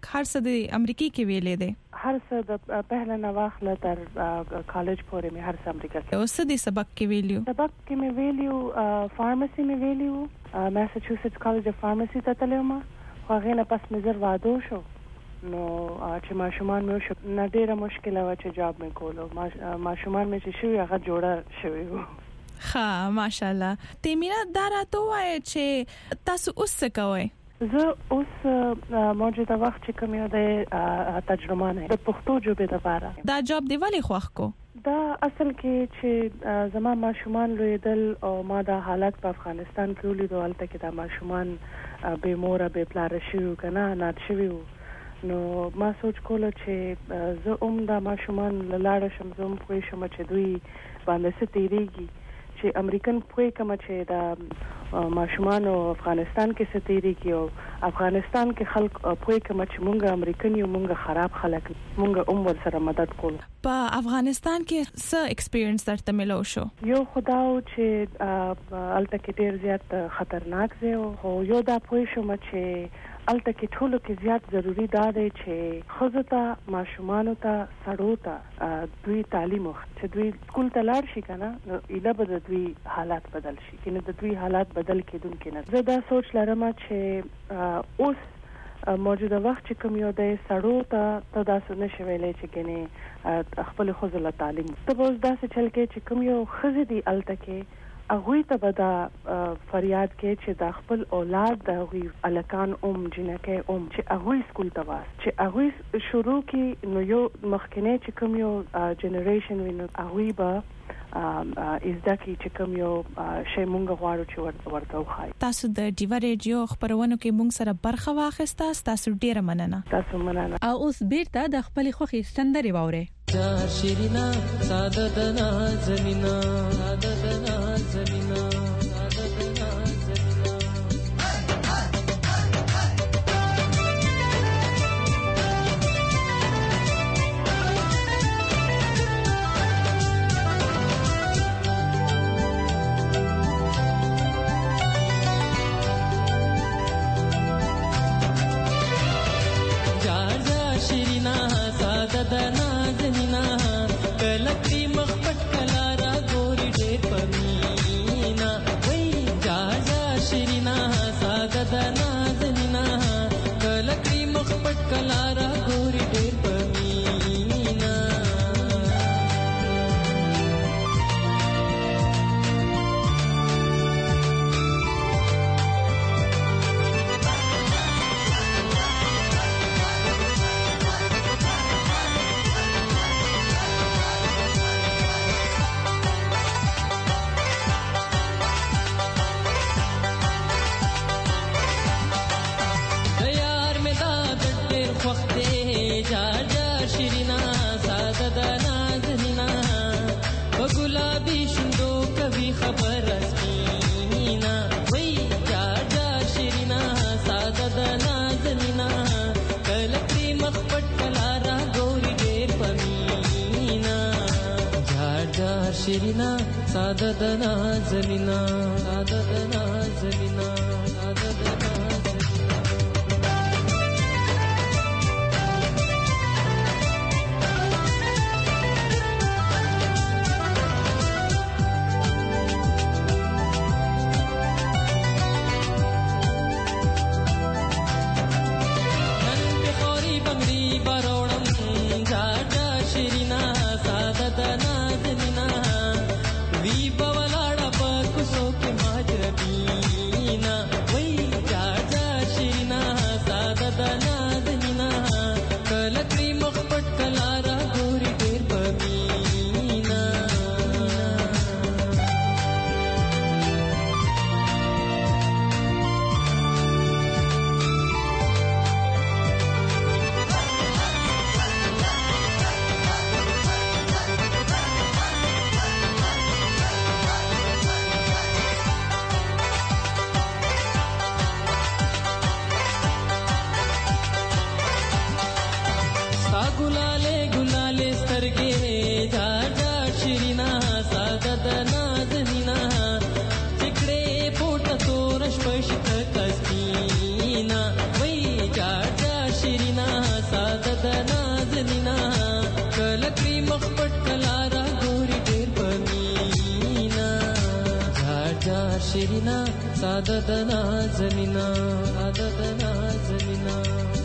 تک هر څه د امریکای کې ویلې دي هر څه د پهله نواخله تر کالج پورې مې هر څه امریکا کې اوس د سبق کې ویلیو کې مې ویلیو فارماسي مې ویلیو ماساچوسټس کالج اف فارماسي ته تلم خو هغه نه پس مې زر وادو شو نو چې ماشومان مې شو نه ډیره مشکله و چې جاب مې کولو ماشومان مې چې شوی هغه جوړه شوی وو ها ماشاءالله تیمینا دا راته وایي چې تاسو اوس څه کوئ زه اوس موجوده وخت چې کوم یو د تجربه نه د پښتو ژبې لپاره دا جاب دی ولی خوښ کو دا اصل کې چې زما ماشومان لویدل او ما دا حالت په افغانستان کې ولیدو هلته کې دا ماشومان به مور به پلار شي کنه نات شي نو ما سوچ کوله چې زه دا ماشومان لاړ شم زه پوه شم چې دوی باندې څه تیریږي چې امریکن پوه کما چې دا ماشومان او افغانستان کې څه تیریږي او افغانستان کې خلک پوه کما چې مونږ امریکن یو مونږ خراب خلک مونږ عمر سره مدد کول په افغانستان کې څه ایکسپیرینس درته ملو شو یو خداو چې الته کې ډیر زیات خطرناک دی او یو دا پوه شم چې الته کې ټولو کې زیات ضروری دا دی چې خزو ته ماشومان ته سړو ته دوی تعلیم چې دوی سکول ته لاړ شي کنه نو ایله به دوی حالات بدل شي کنه د دوی حالات بدل کېدونکې نه زه دا سوچ لرم چې اوس موجوده وخت چې کوم یو د سړو ته تاسو نشو ویلې چې کنه خپل خزو له تعلیم ته اوس داسې چل کې چې کوم یو خزې دی الته کې هغه ته به دا فریاد کې چې د خپل اولاد د هغه الکان جنکه چې هغه سکول ته واس چې هغه شروع کې نو یو مخکنه چې کوم یو جنریشن ویني هغه به از دکی چې کوم یو شی مونږ غواړو چې ورته وخای تاسو د ډیوا ریډیو خبرونو کې مونږ سره برخه واخیسته تاسو ډیره مننه تاسو مننه او اوس بیرته د خپل خوخي سندري واوري چار شیرینا سعادت نازمینا سعادت نازمینا شیرینا سعادت نازمینا سعادت نازمینا سعادت شیرینا سعادت نازنینا سعادت نازنینا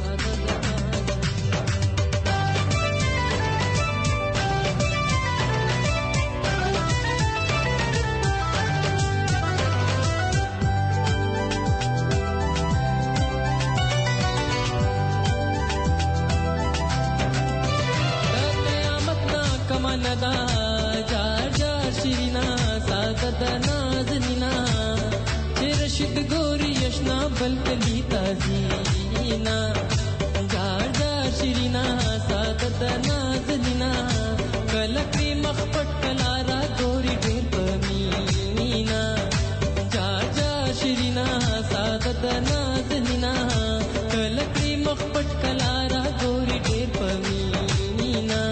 دا جار جار شیرینا سعادت نازنینا چې رشید ګوري یشنا بل کلی تازینا جار جار شیرینا سعادت نازنینا کلکې مخپټ کلارا ګوري ډېر پمینا جار جار شیرینا سعادت نازنینا کلکې مخپټ کلارا ګوري ډېر پمینا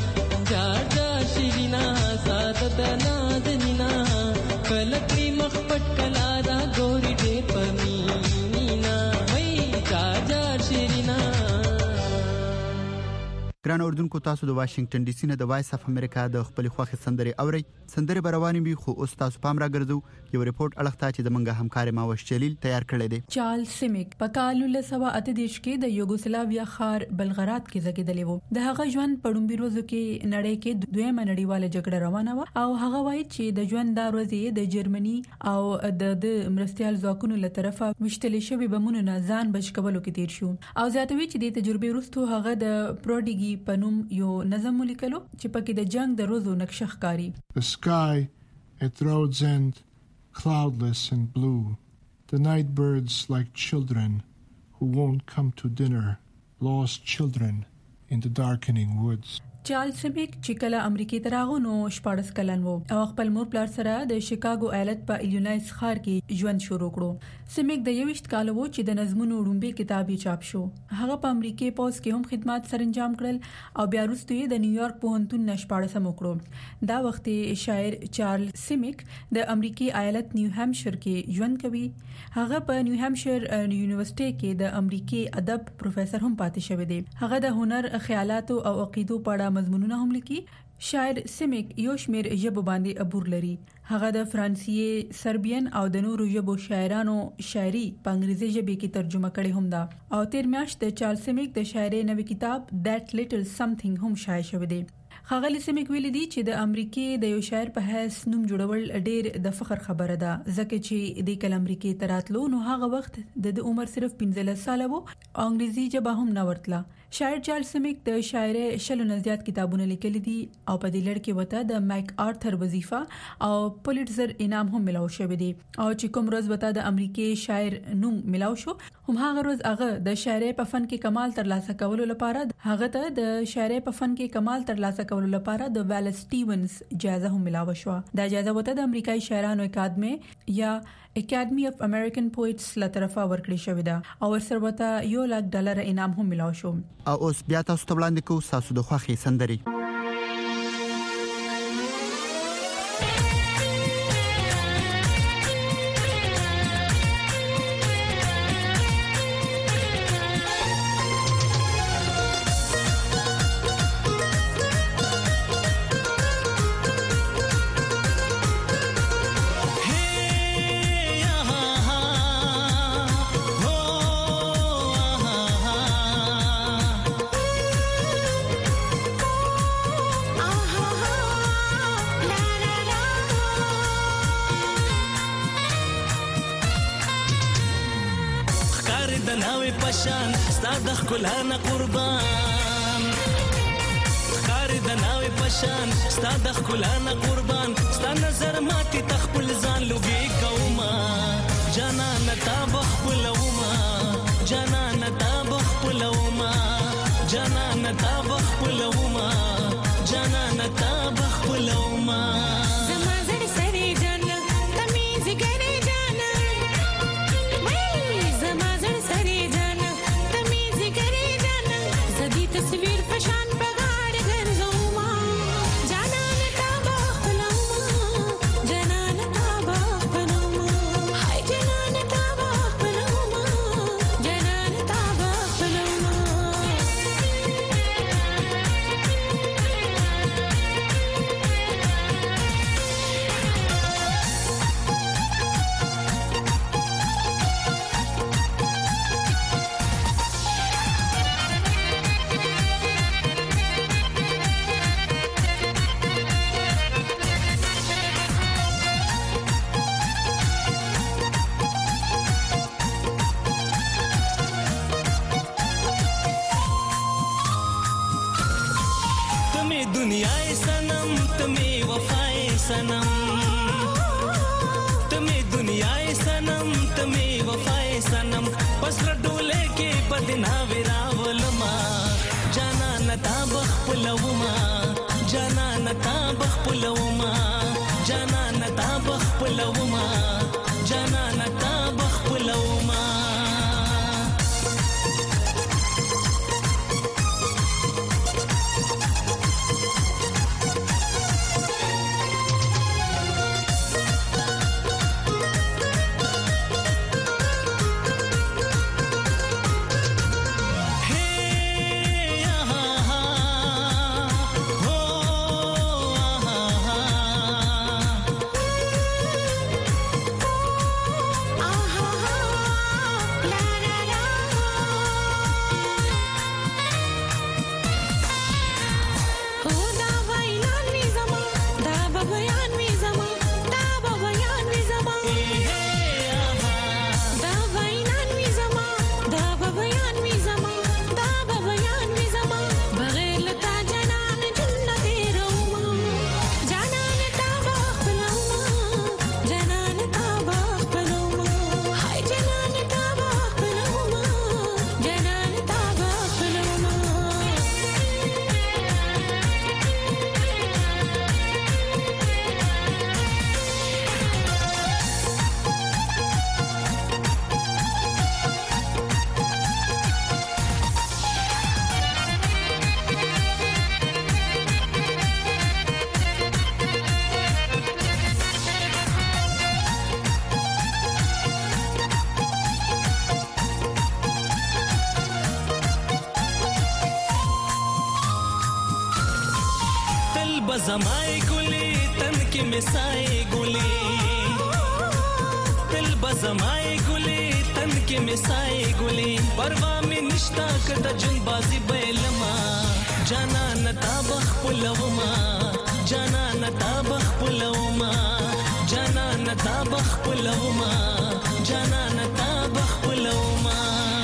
سعادت نازنینا کلکې مخپټ کلارا ګوري دې پمینا وای جار جار شیرینا. ګران اوردونکو تاسو د واشنگټن ډي سي نه د وایس اف امریکا د خپل خوخي سندري اوري سندري برواني وي خو اوس تاسو پام راګرځو یو ریپورت الخته چې د منګه همکار ماوش جلیل تیار کړی دی. چارلز سیمیک په کال 1938 کې د یوګوسلاویا خار بلغراد کې زګیدلی وو. د هغه ژوند په ډومبي ورځو کې نړۍ کې دویمه نړیواله جګړه روانه و او هغه وایي چې د ژوند د ورځې د جرمني او د مرستيال ځواکونو له طرفه مشتل شوی بمونو نه ځان بچ کولو کې تیر شو او زیاتوي چې د تجربه وروسته هغه د پروډیګي پنوم یو نظم ولیکلو چې پکې د جنگ د روزو نقشه ښکاري. The sky at road's end cloudless and blue, the night birds like children who won't come to dinner, lost children in the darkening woods. چارلز سیمیک چې کله امریکای ته راغو نو 14 کلن وو او خپل مور پلار سره د شیکاګو ایالت په ایلینویس ښار کې ژوند شروع کړو. سیمیک د 21 کال وو چې د نظمونو لومبي کتاب یې چاپ شو. هغه په امریکای پوز کې هم خدمات سرانجام کړل او بیا وروسته د نیویارک پوهنتون نه 14 وکړو. دا وخت شاعر چارلز سیمیک د امریکای ایالت نیو هامشیر کې ژوند کوي. هغه په نیو هامشیر یونیورسيټي کې د امریکای ادب پروفیسور هم پاتې شوی دی. هغه د هنر، خیالات او عقیدو په اړه مضمونونه هم لیکي. شاعر سیمیک یو شمیر ژبو باندې عبور لري. هغه د فرانسوي، سربیان او د نورو ژبو شاعرانو شاعري په انګریزي ژبه کې ترجمه کړي هم ده او تیر میاشت د چارلز سیمیک د شاعري نوې کتاب That Little Something هم شایع شوی دی. خاغلی سیمیک ویل دي چې د امریکای د یو شاعر په حیث نوم جوړول ډیر د فخر خبره ده ځکه چې د کل امریکای تراتلو نو هغه وخت د عمر صرف 15 سال وو او انګریزي ژبه هم نه ورتله. شاعر چارلز سیمیک د شاعري شلو نه زیات کتابونه لیکلي دي او په دې لړ کې وته د مایک آرثر وظیفه او پولیټزر انعام هم ملاو شوی دی او چې کوم روز وته د امریکای شاعر نوم ملاو شو هم هغه روز هغه د شاعري په فن کې کمال ترلاسه کولو لپاره هغه ته د شاعري په فن کې کمال ترلاسه کولو لپاره د ویل سټیونز جایزه هم ملاو شو. دا جایزه وته د امریکای شاعرانو اکاډمي یا اکیډمي اف امریکن پوئټس له طرفه ورکړی شوې ده او ورسره وته $1,00,000 انعام هم ملاو شو. او اوس بیا تاسو ته وړاندې کوو تاسو د خوښي سندري. ستاد خلانه قربان خار د ناوې پشان ستاد خلانه قربان ستا نظر ماتي تخپل ځان لوګي کوما جانا نتا بخپلوما جانا نتا بخپلوما جانا نتا بخپلوما جانا نتا بخپلوما दुनिया सनम तुम्हें वफाए सनम तुम्हें दुनिया सनम तुम्हें वफाए सनम पस डोले के बदना विरावलमा जाना नता बखपुलवमा जाना नता बखपुलवमा जाना नता बखपुलवमा जाना नता बखपुलवमा बज़माए गुले तन के मिसाए गुले दिल बज़माए गुले तन के मिसाए गुले परवा में निश्ता कदा जुनबाजी बैलमा जाना नता बखपुलवमा जाना नता बखपुलवमा जाना नता बखपुलवमा जाना नता बखपुलवमा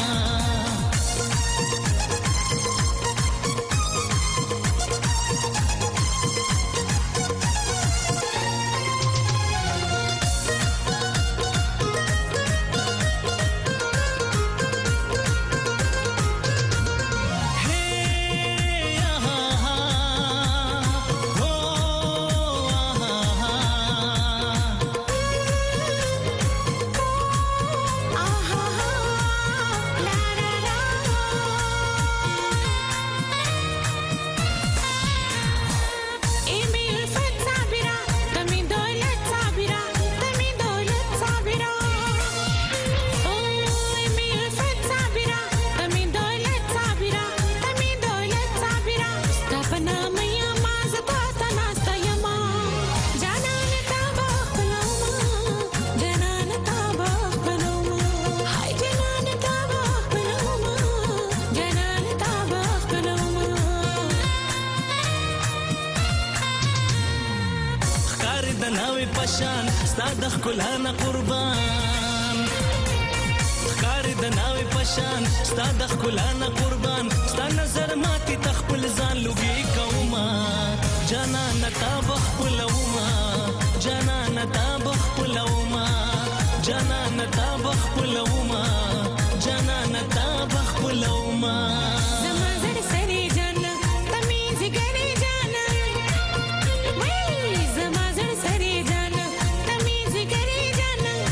صادق كلنا قربان خارد ناوي پشان صادق كلنا قربان ستا نظر ماتي تخپل ځان لوګي کوما جانا نتا بخپلوما جانا نتا بخپلوما جانا نتا بخپلوما جانا نتا بخپلوما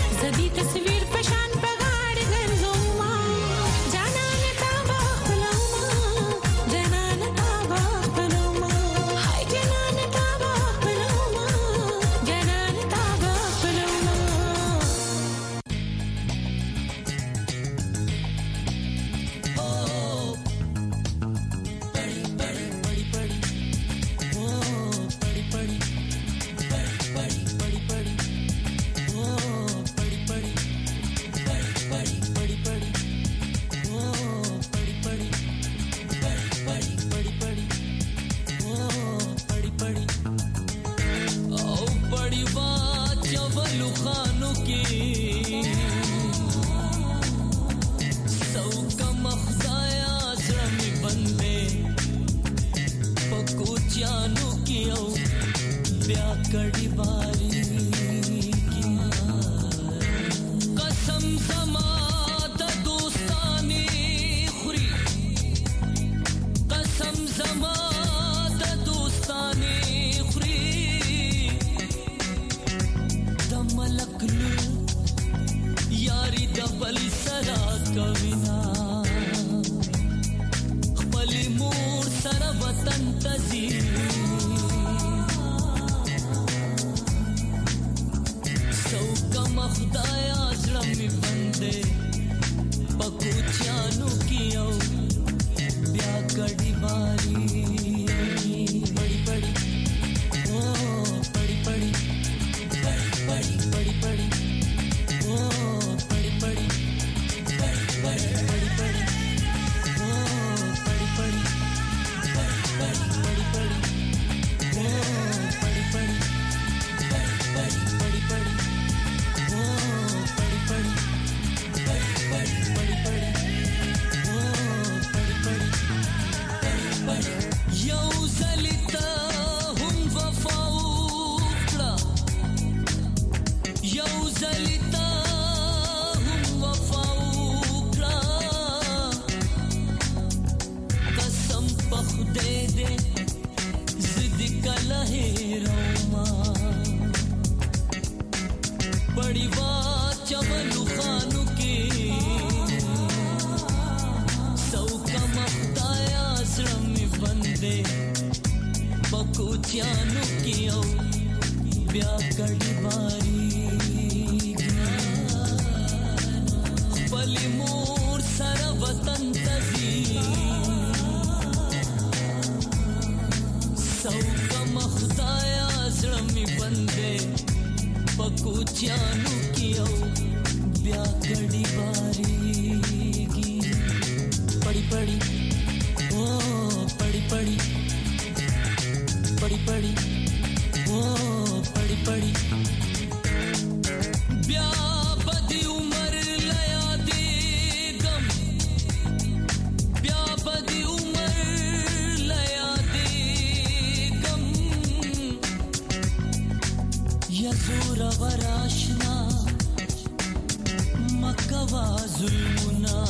تصویر پشان پگاڑ گرزوما جانا نتا بخلوما کړي باري قسم زما د دوستانې خوري قسم زما د دوستانې خوري د ملک لور یاري د بل سره کوینا خپل مور سره وطن تزي خدایا زړه می بندې پکو چانو کیو بیا کډی باری بڑی بڑی او بڑی بڑی بڑی بڑی بڑی بڑی او بڑی بڑی بڑی بڑی بڑی بڑی او بڑی بڑی بڑی بڑی بڑی بڑی او بڑی بڑی بڑی بڑی بڑی چانو کیو بیا کړي باری خپل مور سره وطن تزي سو کم خدایا زړه می بندې پکو چانو کیو بیا کړي باری پړی پړی او پړی پړی پڑی پڑی او پڑی پڑی بیا بدی عمر لیا دے غم بیا بدی عمر لیا دے غم یزور وراشنا مکوا ظلمنا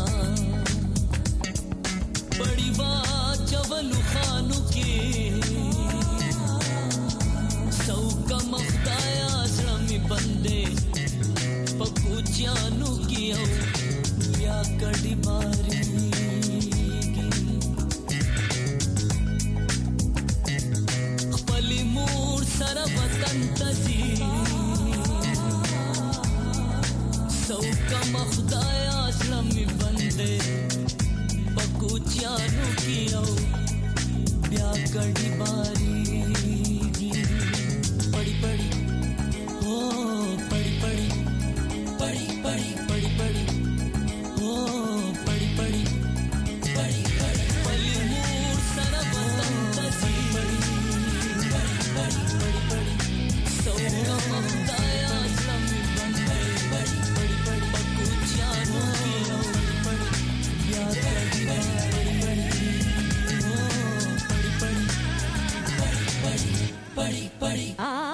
بڑی وا چولو خانو کے مخدایا زړه می بندې پکو چانو کیو بیا کډی باری خپل مور سره وطن تزي سو کم خدایا زړه می بندې پکو چانو کیو بیا کډی باری پڑی پڑی او پڑی پڑی پڑی پڑی پڑی پڑی او پڑی پڑی پڑی پڑی پلی مور سره وطن تزي پڑی پڑی پڑی پڑی سو خدایا زړه می بندې پڑی پڑی پکو چانو کیو پڑی بیا کړي پڑی پڑی او پڑی پڑی پڑی پڑی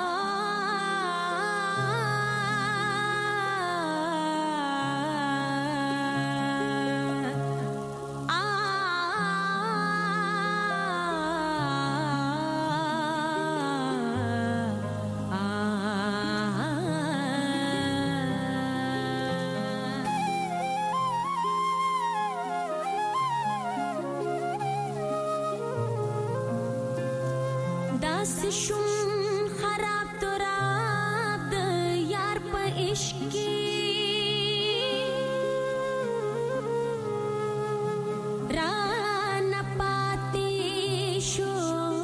شون خراب تراب د یار په عشق کې را نه پاتې شو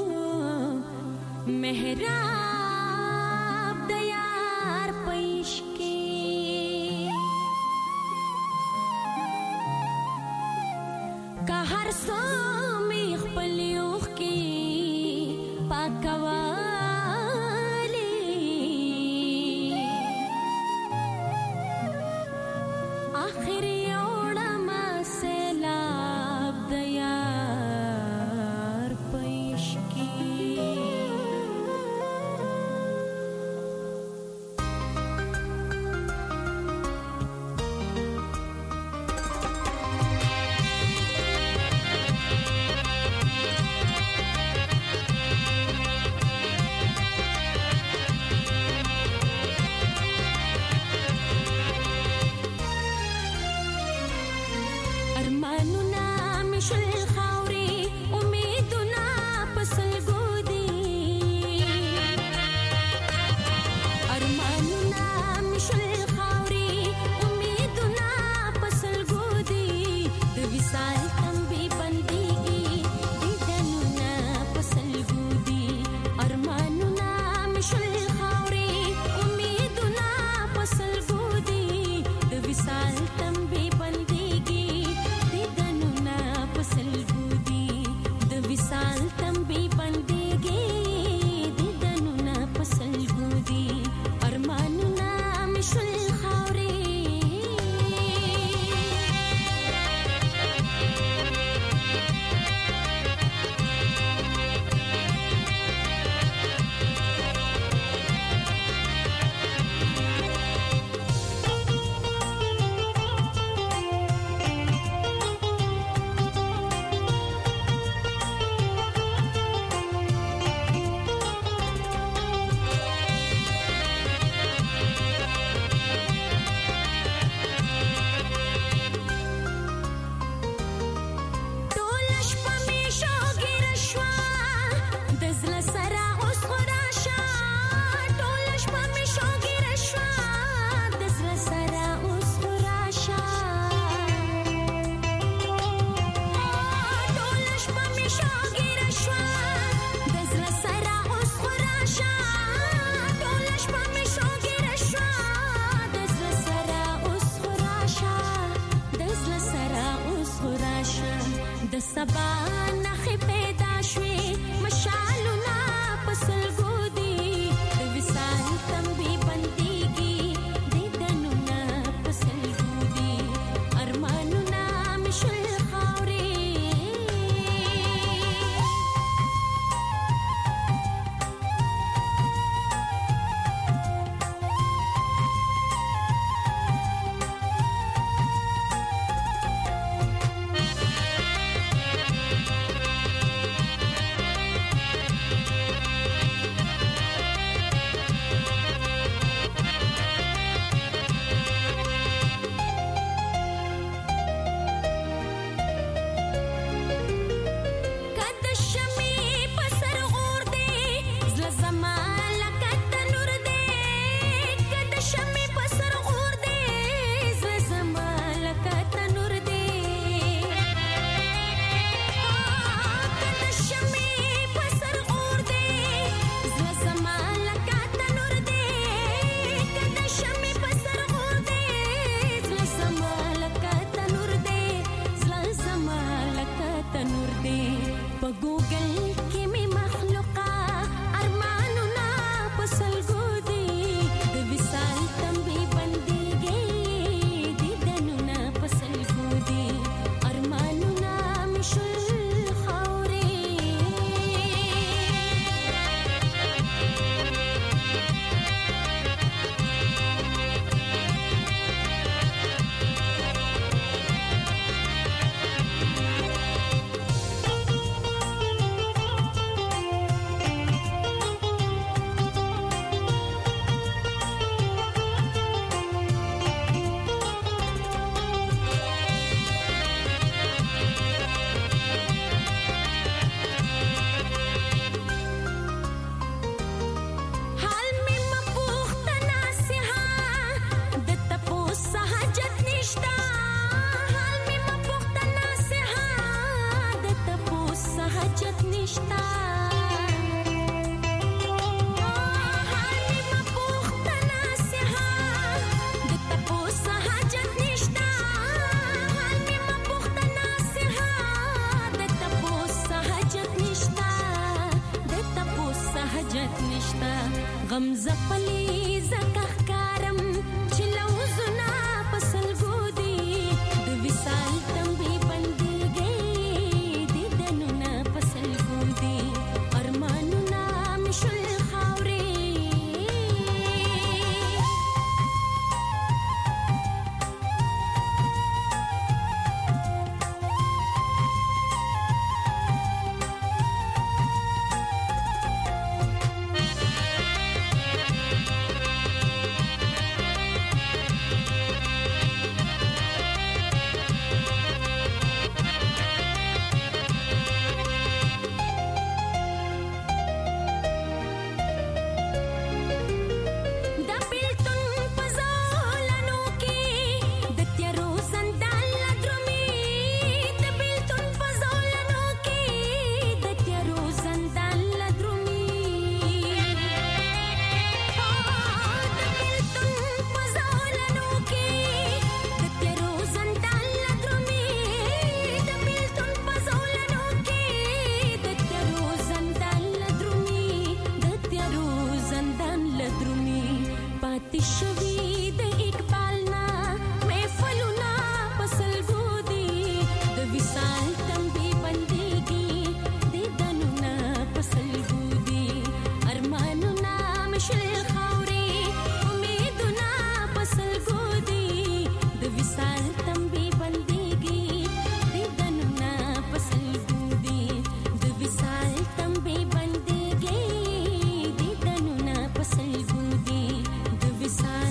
محراب د یار په عشق کې که هر څو مې خپل اوښ کې پاکوالی آخر یوڑا ما سیلاب دیار پیش کی Beside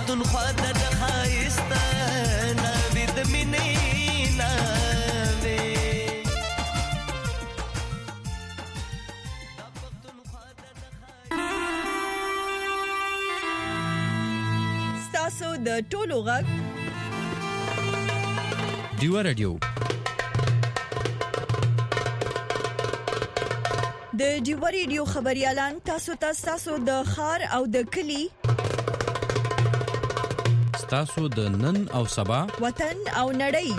پښتونخوا د ښایسته ناوې د مینې ناوې ستاسو د ټولو غږ ډیوا رادیو د ډیوا رادیو خبريالان تاسو د خار او د کلی تاسو د نن او سبا وطن او نړۍ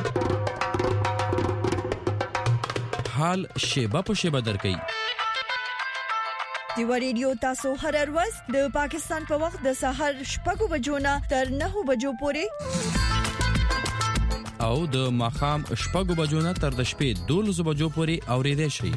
حال شیبه په شیبه درکې ډیوا رادیو تاسو هر ورځ د پاکستان په وخت د سحر 6 بجو نه تر 9 بجو پورې او د ماخام 6 بجو نه تر د شپې 12 بجو پورې اوریدئ شئ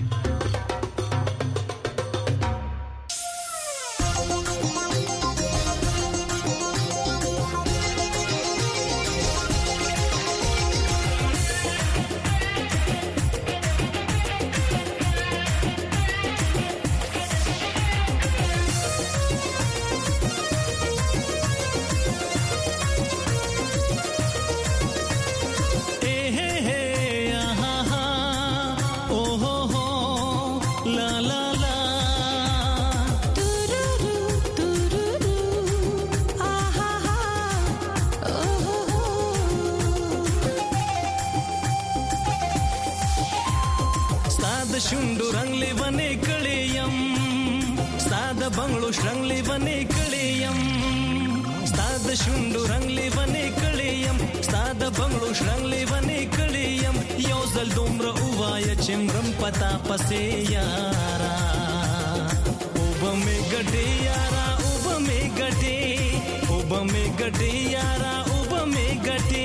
شوندو رنگ لیونه کړیم ساده بنگلو شرنګ لیونه کړیم ساده شوندو رنگ لیونه کړیم ساده بنگلو شرنګ لیونه کړیم یو ځل دومره وای چې مرم پتا پسې یارا او به ګټي یارا او به ګټي او به ګټي یارا او به ګټي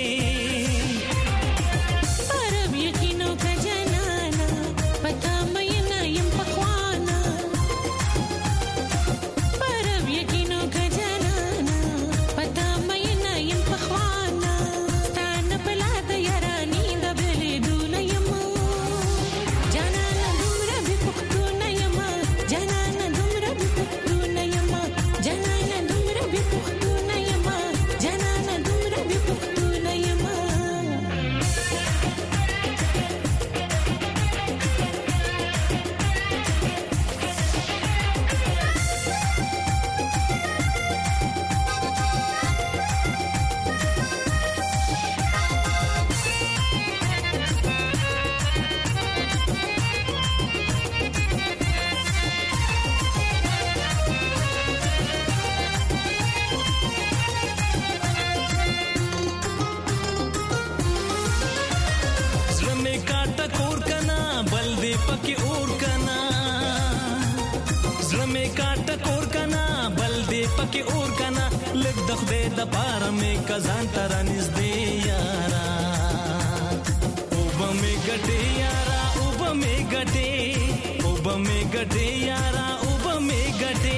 پکې اور کنا لګ د خدای د پاره مې کزان تر نږدې یارا او به مې ګټې یارا او به مې ګټې او به مې ګټې یارا او به مې ګټې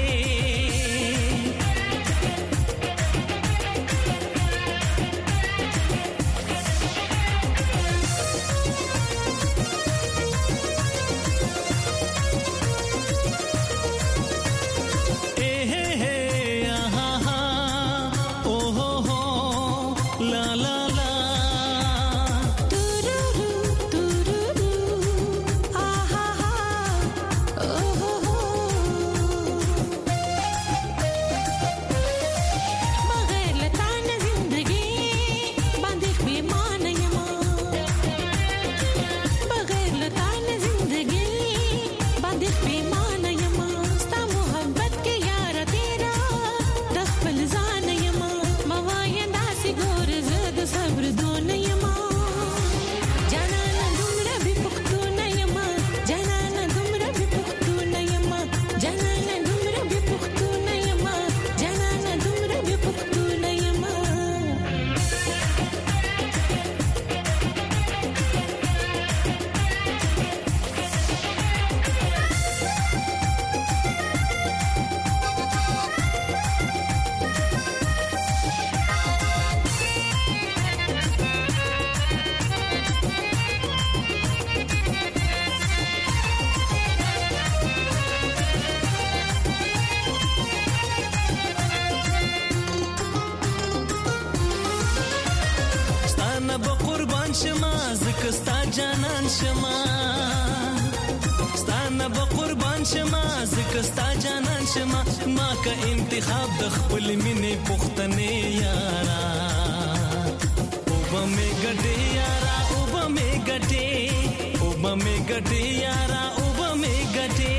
قربان شما زکه ستا جانان شما ستانه به قربان شما زکه ستا جانان شما ما که انتخاب د خپل مینې پختنې یارا وبمې ګټې یارا وبمې ګټې وبمې ګټې یارا وبمې ګټې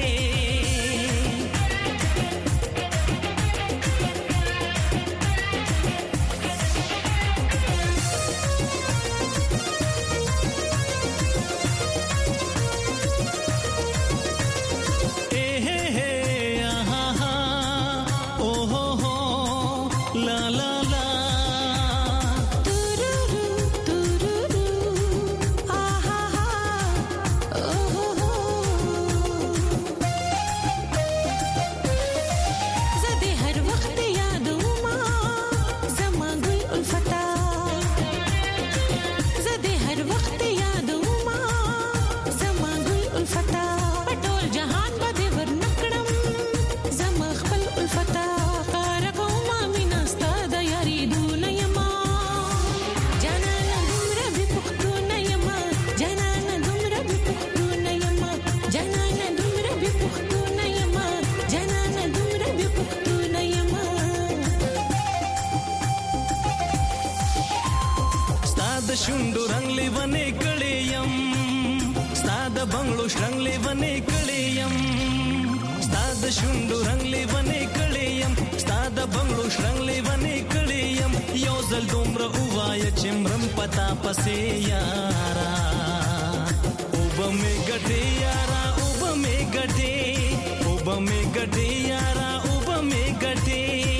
شوندو رنگ لیوانې کړې يم ستا د بنگلو شرنګ لیوانې کړې يم ستا د شوندو رنگ لیوانې کړې يم ستا د بنگلو شرنګ لیوانې کړې يم یو ځل دومره ووایه چې مرم پتا پسې یارا وبمې ګټې یارا وبمې ګټې وبمې ګټې یارا وبمې ګټې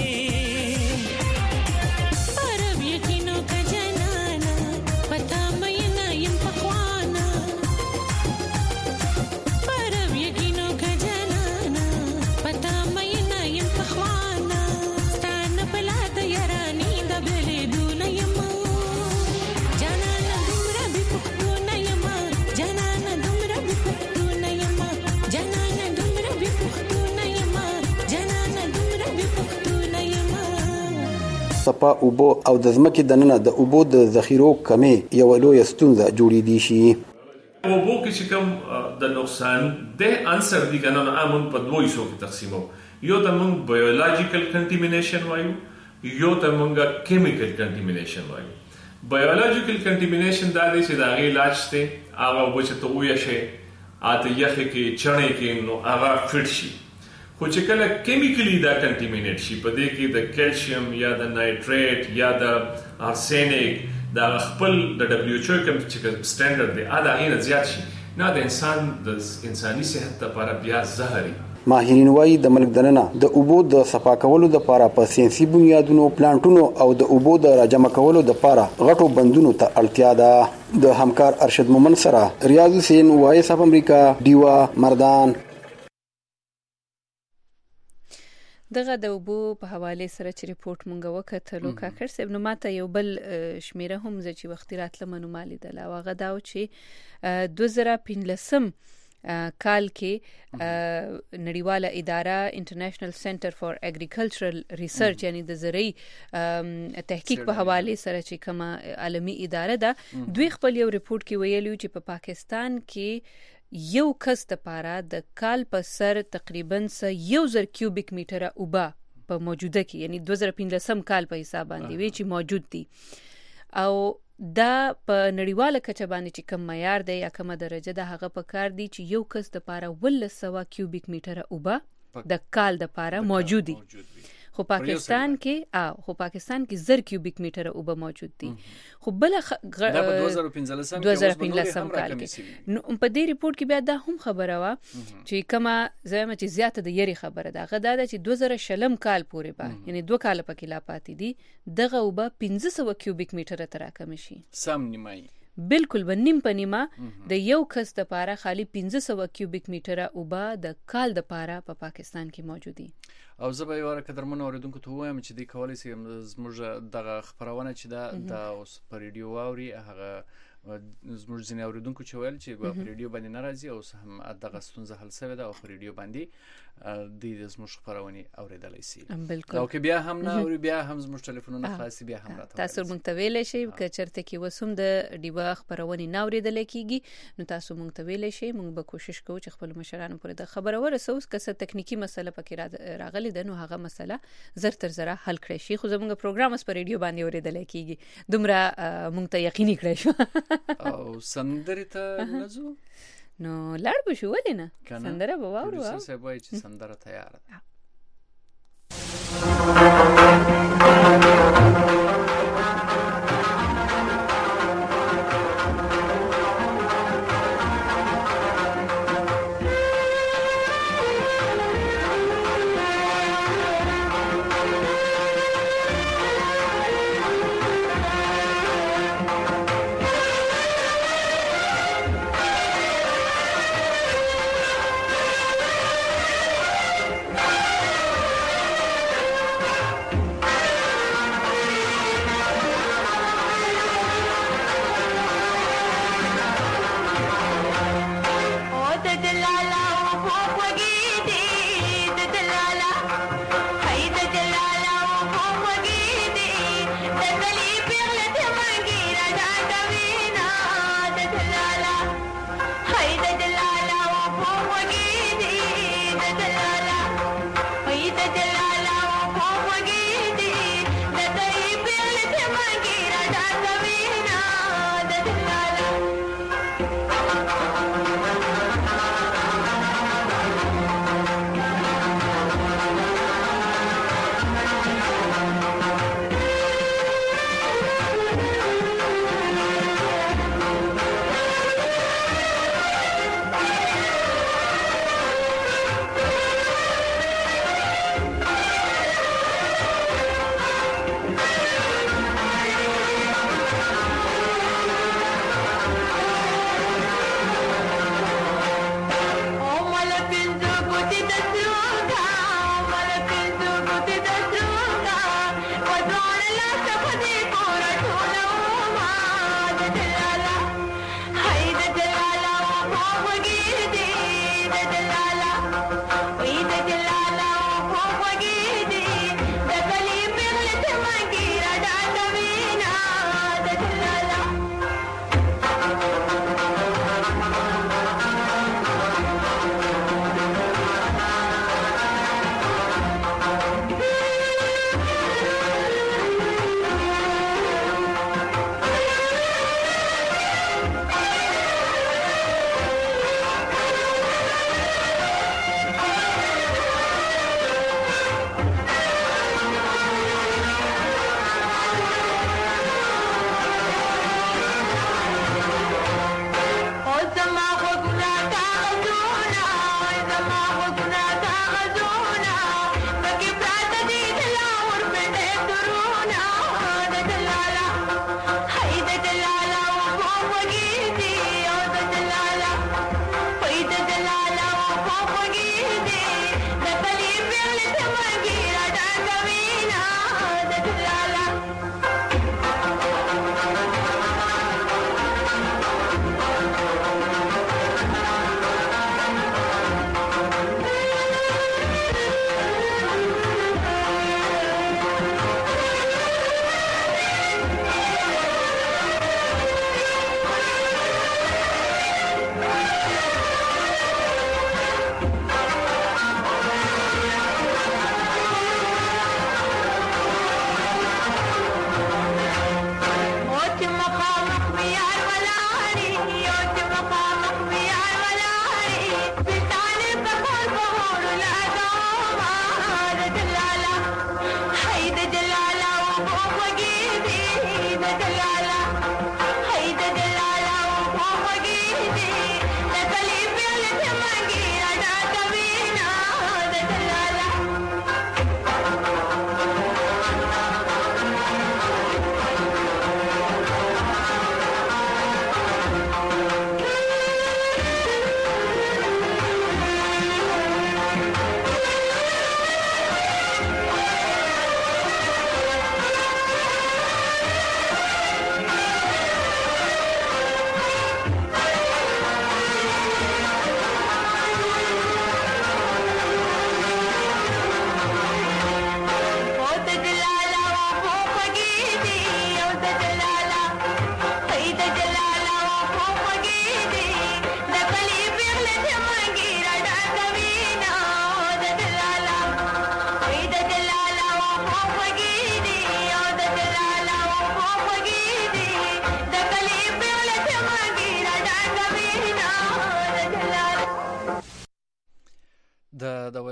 صفا اوبو او د ځمکې دننه د اوبو د ذخیرو کمی یو لویه ستونزه جوړېدی شي. اوبو کې چې کوم د نقصان د انسر دي کنه امون په دوه حصو کې تقسیمو یو د موږ بایولوژیکل کنټامینیشن وایو یو د موږ کیمیکل کنټامینیشن وایو. بایولوژیکل کنټامینیشن دا دی چې د هغه علاج ته هغه وجه ته وایي شي اته یخه کې چړې کې نو هغه فټ شي خو چې کله کیمیکلی دا کنټامینیټ شي په دې کې د کیلشیم یا د نایټریټ یا د ارسینیک دا خپل د دبليو ایچ او کوم چې سټانډرډ دی ادا یې زیات شي نه د انساني صحت لپاره بیا زهري. ماهرین وايي د ملک دننه د اوبو د صفا کولو لپاره په ساينسي بنیادونو پلانټونو او د اوبو د راجمع کولو لپاره غټو بندونو ته اړتیا ده. د همکار ارشد مومن سره ریاض حسین وایس اف امریکا دیوا مردان. دغه د اوبو په حواله سره چې ریپورت مونږ وکړو کاکر صاحب نو ماته یو بل شمیره هم چې وخت راتله منومالي ده لا واغه دا چې 2015 کال کې نړیواله اداره انټرنیشنل سنټر فار اګریکلچرل ریسرچ یعنی د زرعي تحقیق په حواله سره چې کومه عالمي اداره ده دوی خپل یو ریپورت کې ویلي چې په پاکستان کې یو کس لپاره د کال په سر تقریبا 1000 کیوبیک میټره اوبه په موجوده کې یعنی 2015 کال په حساب باندې وی چې موجود دي او دا په نړیواله کچه باندې چې کم معیار دی یا کومه درجه ده هغه په کار دی چې یو کس لپاره 100 کیوبیک میټره اوبه د کال لپاره موجود دي خو پاکستان کې 1000 کیوبیک میټر اوبه موجود دي خو بل 2015 کال کې نو په دې ریپورت کې بیا دا هم خبره وا چې کما زموږ چې زیاته د یری خبره ده غدا ده چې 2000 کال پورې به یعنی 2 کال پکې لا پاتې دي دغه اوبه 1500 کیوبیک میټر تر راکم شي سم نیمای بالکل ونیم په نیمه د یو کس لپاره خالی 1500 کیوبیک میټر اوبه د کال لپاره په پاکستان کې موجود دي. او زه به یو قدرمن اوریدونکو ته وایم چې د کوالي سي زموږ دغه خبرونه چې دا اوس په ریډیو اوري هغه زموږ ځینې اوریدونکو چې ویل چې په ریډیو باندې ناراضي او هم دغه ستونزه حل شوې ده او په ریډیو باندې د زموږ خبرونه اوریدلای شي. بالکل. او که بیا هم نه اوري بیا هم زموږ ټلیفونونه خاص بیا هم راته تاسو مونږ ته ویلې شي چې چرته کې وسوم د ډیوا خبرونه نه اوریدل کیږي نو تاسو مونږ ته ویلې شي مونږ به کوشش کوو چې خپل مشرانو پورې د خبره ورسوو که څه تکنیکی مسله پکې راغلي ده نو هغه مسله زر تر زره حل کړئ شي. خو زموږ پروګرام اس پر ریډیو باندې اوریدل کیږي دومره مونږ ته یقیني کړئ شو. او سندره ته نزو نو لړ بشو ولې نه سندره به واورو. پروډوسر صاحب وایي چې سندره تیار ده.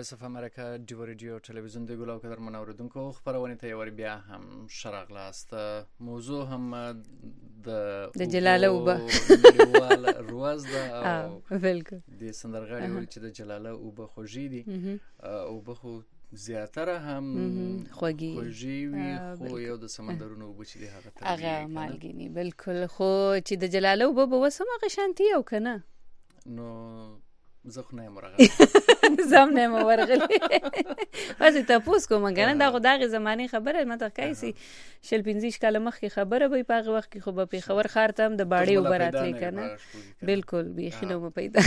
وایس اف امریکا ډیو ریډیو ټلویزیون د ګلو قدر منوردونکو خبرونه ته ور بیا هم شرغلاست موضوع هم د جلاله وبه روز ده بالکل د سندرغاړي ول چې د جلاله وبه خوږی دي او به زیاتره هم خوږی وي خو یو د سمندرونو وبه چې هغه مالګینی بالکل خو چې د جلاله وبه وسمه غشانتي او کنه نو زخ نه مرغه زم نه مرغه واسه تاسو کوم کنه دا خدای زماني خبره مته کایسي شل 15 کال مخکې خبره به په وخت کې خو په خبر خارتم د باړې وبراتلی کنه بالکل بيخینو م پیدا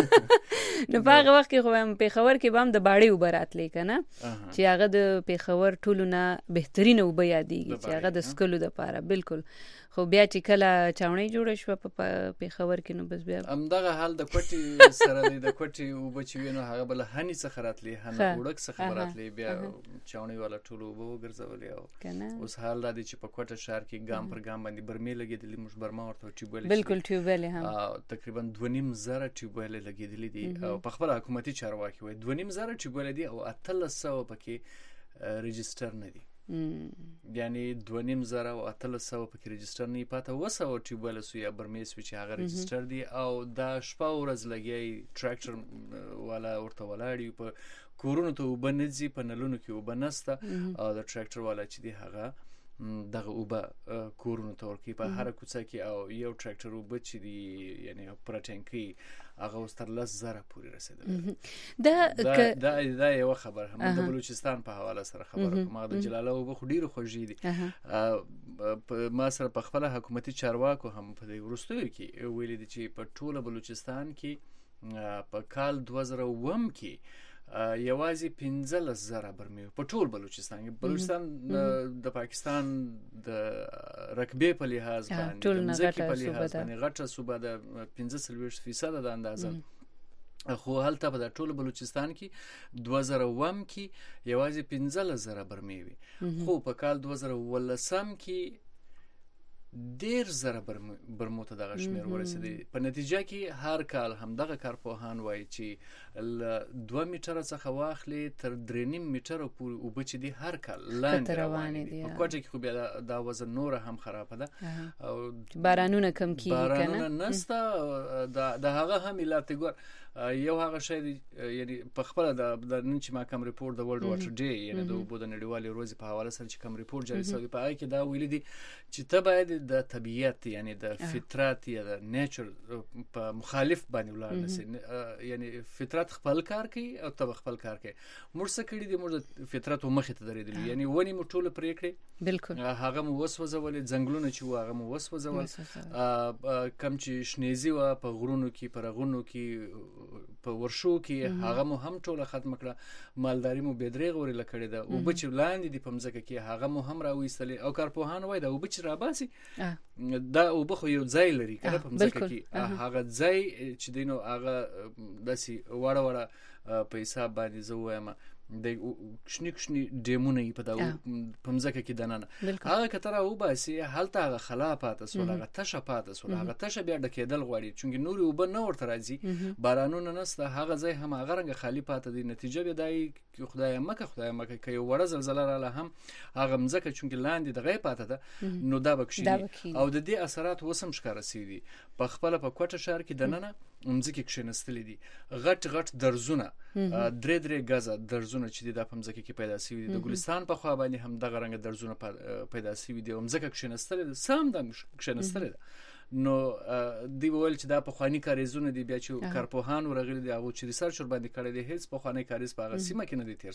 نو په وخت کې خو په خبر کې بام د باړې وبراتلی کنه چې هغه د په خبر ټولونه بهترینه وب یادېږي چې هغه د سکلو د پاره بالکل خو بیا چې کله چاونې جوړ شو په خبر کې نو بس بیا همدغه حال د کوټي سره د کوټي او بچوي نو هغه بل هني څخه راتلی هنه وړک څخه راتلی بیا چاونې والا ټول وو ګرځولې او اوس حال را دي چې په کوټه شهر کې ګام پر ګام باندې برمې لګېدلې موږ برما ورته ټیوبل بالکل ټیوبل هم تقریبا 2.5 ټیوبل لګېدلې دي او په خپل حکومتي چارواکي وای 2.5 ټیوبل دي او 1300 پکې ريجستره نه دي یعنی 2.5 او 1300 پکې ريجستره نه پاته وسو ټیوبل سو یا برمې سو چې هغه ريجستره دي او دا شپه ورځ لګي ټراکټر والا ورته ولاړی په کورونو ته وبنځي په نلونو کې وبنسته او د ټراکټر والا چې دی هغه دغه وبا کورونو ته ورکی په هر کوڅه کې او یو ټراکټر وب چې دی یعنی پر ټانکي هغه ستر 10,000 پورې رسیدل دا یو خبر هم د بلوچستان په حواله سره خبره کوم د جلاله وب خو ډیره خوږی دي ما سره په خپل حکومتي چارواکو هم په دې ورستوي کې ویل دي چې په ټوله بلوچستان کې په کال 2001 کې یوازې 15,000 برمې په ټول بلوچستان د پاکستان د رقبې په لحاظ باندې ځکه په لحاظ باندې غټه صوبه د 15% د اندازه خو هلته په ټول بلوچستان کې 2001 کې یوازې 15,000 برمې وي خو په کال 2018 کې 10,000 برمو ته دغه شمیر ورسېدی په نتیجه کې هر کال هم دغه کارپوهان وایي چې 2 میټر څخه واخلي تر 3.5 میټر پورې وبچ دي هر کال لاندې روان دي په کوټه کې خو بیا دا وزن نور هم خراب ده او بارانونه کم کیږي کنه بارانونه نسته د هغه هم علت ګور یو هغه شی یعنی په خپل د نن چې ما کوم ریپورت د ورلد واټر ډے یعنی د وبو د نړیوالې ورځې په حواله سره چې کوم ریپورت جاری شوی په هغه کې دا ویل دي چې ته باید د طبيعت یعنی د فطرت یا د نیچر په مخالف باندې ولاړ نشي یعنی فطرت خپل کار کوي او ته خپل کار کوي مرسه کړي دي موږ فطرت مخه ته درېدل یعنی ونی مو ټول پرې کړی بالکل هغه مو وسوځول ځنګلونه چې هغه مو وسوځول کم چې شنیزي و په غرونو کې په رغونو کې په ورشو کې هغه مو هم ټول ختم کړه مالداري مو بيدریغ ورل کړی دا او بچ لاندې دی په مزګه کې هغه مو هم راوېستل او کارپوهان وای دا او بچ را باسي دا او بخو یو ځای لري کړه په مزګه کې هغه ځای چې دینو هغه داسي وړه په حساب باندې زویم د کشنی ډیمونه په دا پمزکه کې دننه هغه کتره او باسي حالت هغه خلافات سول هغه تشه پات سول هغه تشه بیا ډکېدل غوړي چونګ نور وب نه ورته راځي بارانونه نسته هغه ځای هم هغه رنګ خالی پات دي نتیجه به دای خدای مکه کې وړه زلزلہ رااله هم هغه مزکه چونګ لاندې د غي پات ده نو دا بکشي او د دې اثرات وسم ښکار سي دي په خپل په کوټه شهر کې دننه مزکه کښنستلې دي غټ درزونه درې غزا درزونه چې د پمزکه کې پیدا شوی دي د ګلستان په خوا باندې هم دغه رنګ درزونه پیدا شوی دي او مزکه کښنستلې سم د کښنستلې نو دی ویل چې دا په خواني کاریزونه دی بیا چې کارپوهان ورغلي دی هغه چې ریسرچ ور باندې کړی دی هیڅ په خواني کاریز په هغه سیمه کې نه دی تیر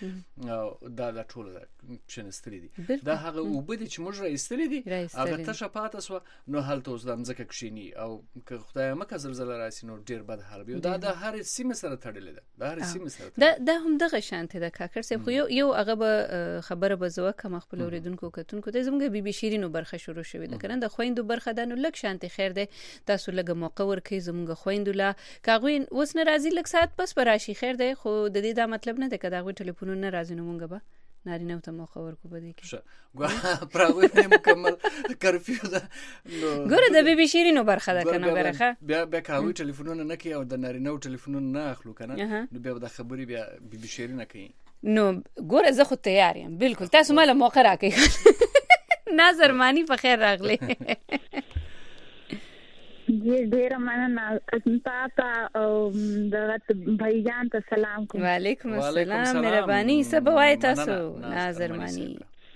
شوی دا ټول کښنستلې دي دا هغه وبدي چې موږ راځلې دي هغه تشه پاتې سو نو هلته اوس د مزکه کښینی او که خدای مکه زلزلہ راسي نو ډیر بد حال به دا د هر سیمه سره تړلې ده د هر سیمه سره دا هم دغه شانته د کاکر سه خو یو هغه به خبره به زو کم خپل اوریدونکو کتونکو ته زموږ بي بي شیرینو برخه شروع شوې ده کنه د خويندو برخه ده نو لک شانته خیر ده تاسو لګه موقع ورکې زموږ خويندو لا کاغوین اوس نه راځي لک سات پس براشي خیر ده خو د دې دا مطلب نه ده کدا غوي ټلیفون نه راځي نو مونږ به نارینه ته موخه ورکو بده کې پراوی نه مکمل کرفیو ده ګوره د بیبي شیرینو برخه ده کنه برخه بیا کاوی ټلیفونونه نه کوي او د نارینه ټلیفونونه نه اخلو کنه نو بیا د خبرې بیا بیبي شیرینه کوي نو ګوره زه خو تیار یم بالکل تاسو مله موقع راکړئ ناظر مانی په خیر راغلی ډیره مننه تاسو او د بھائی جان ته سلام کوم وعلیکم السلام مهرباني سبا وای تاسو ناظر مانی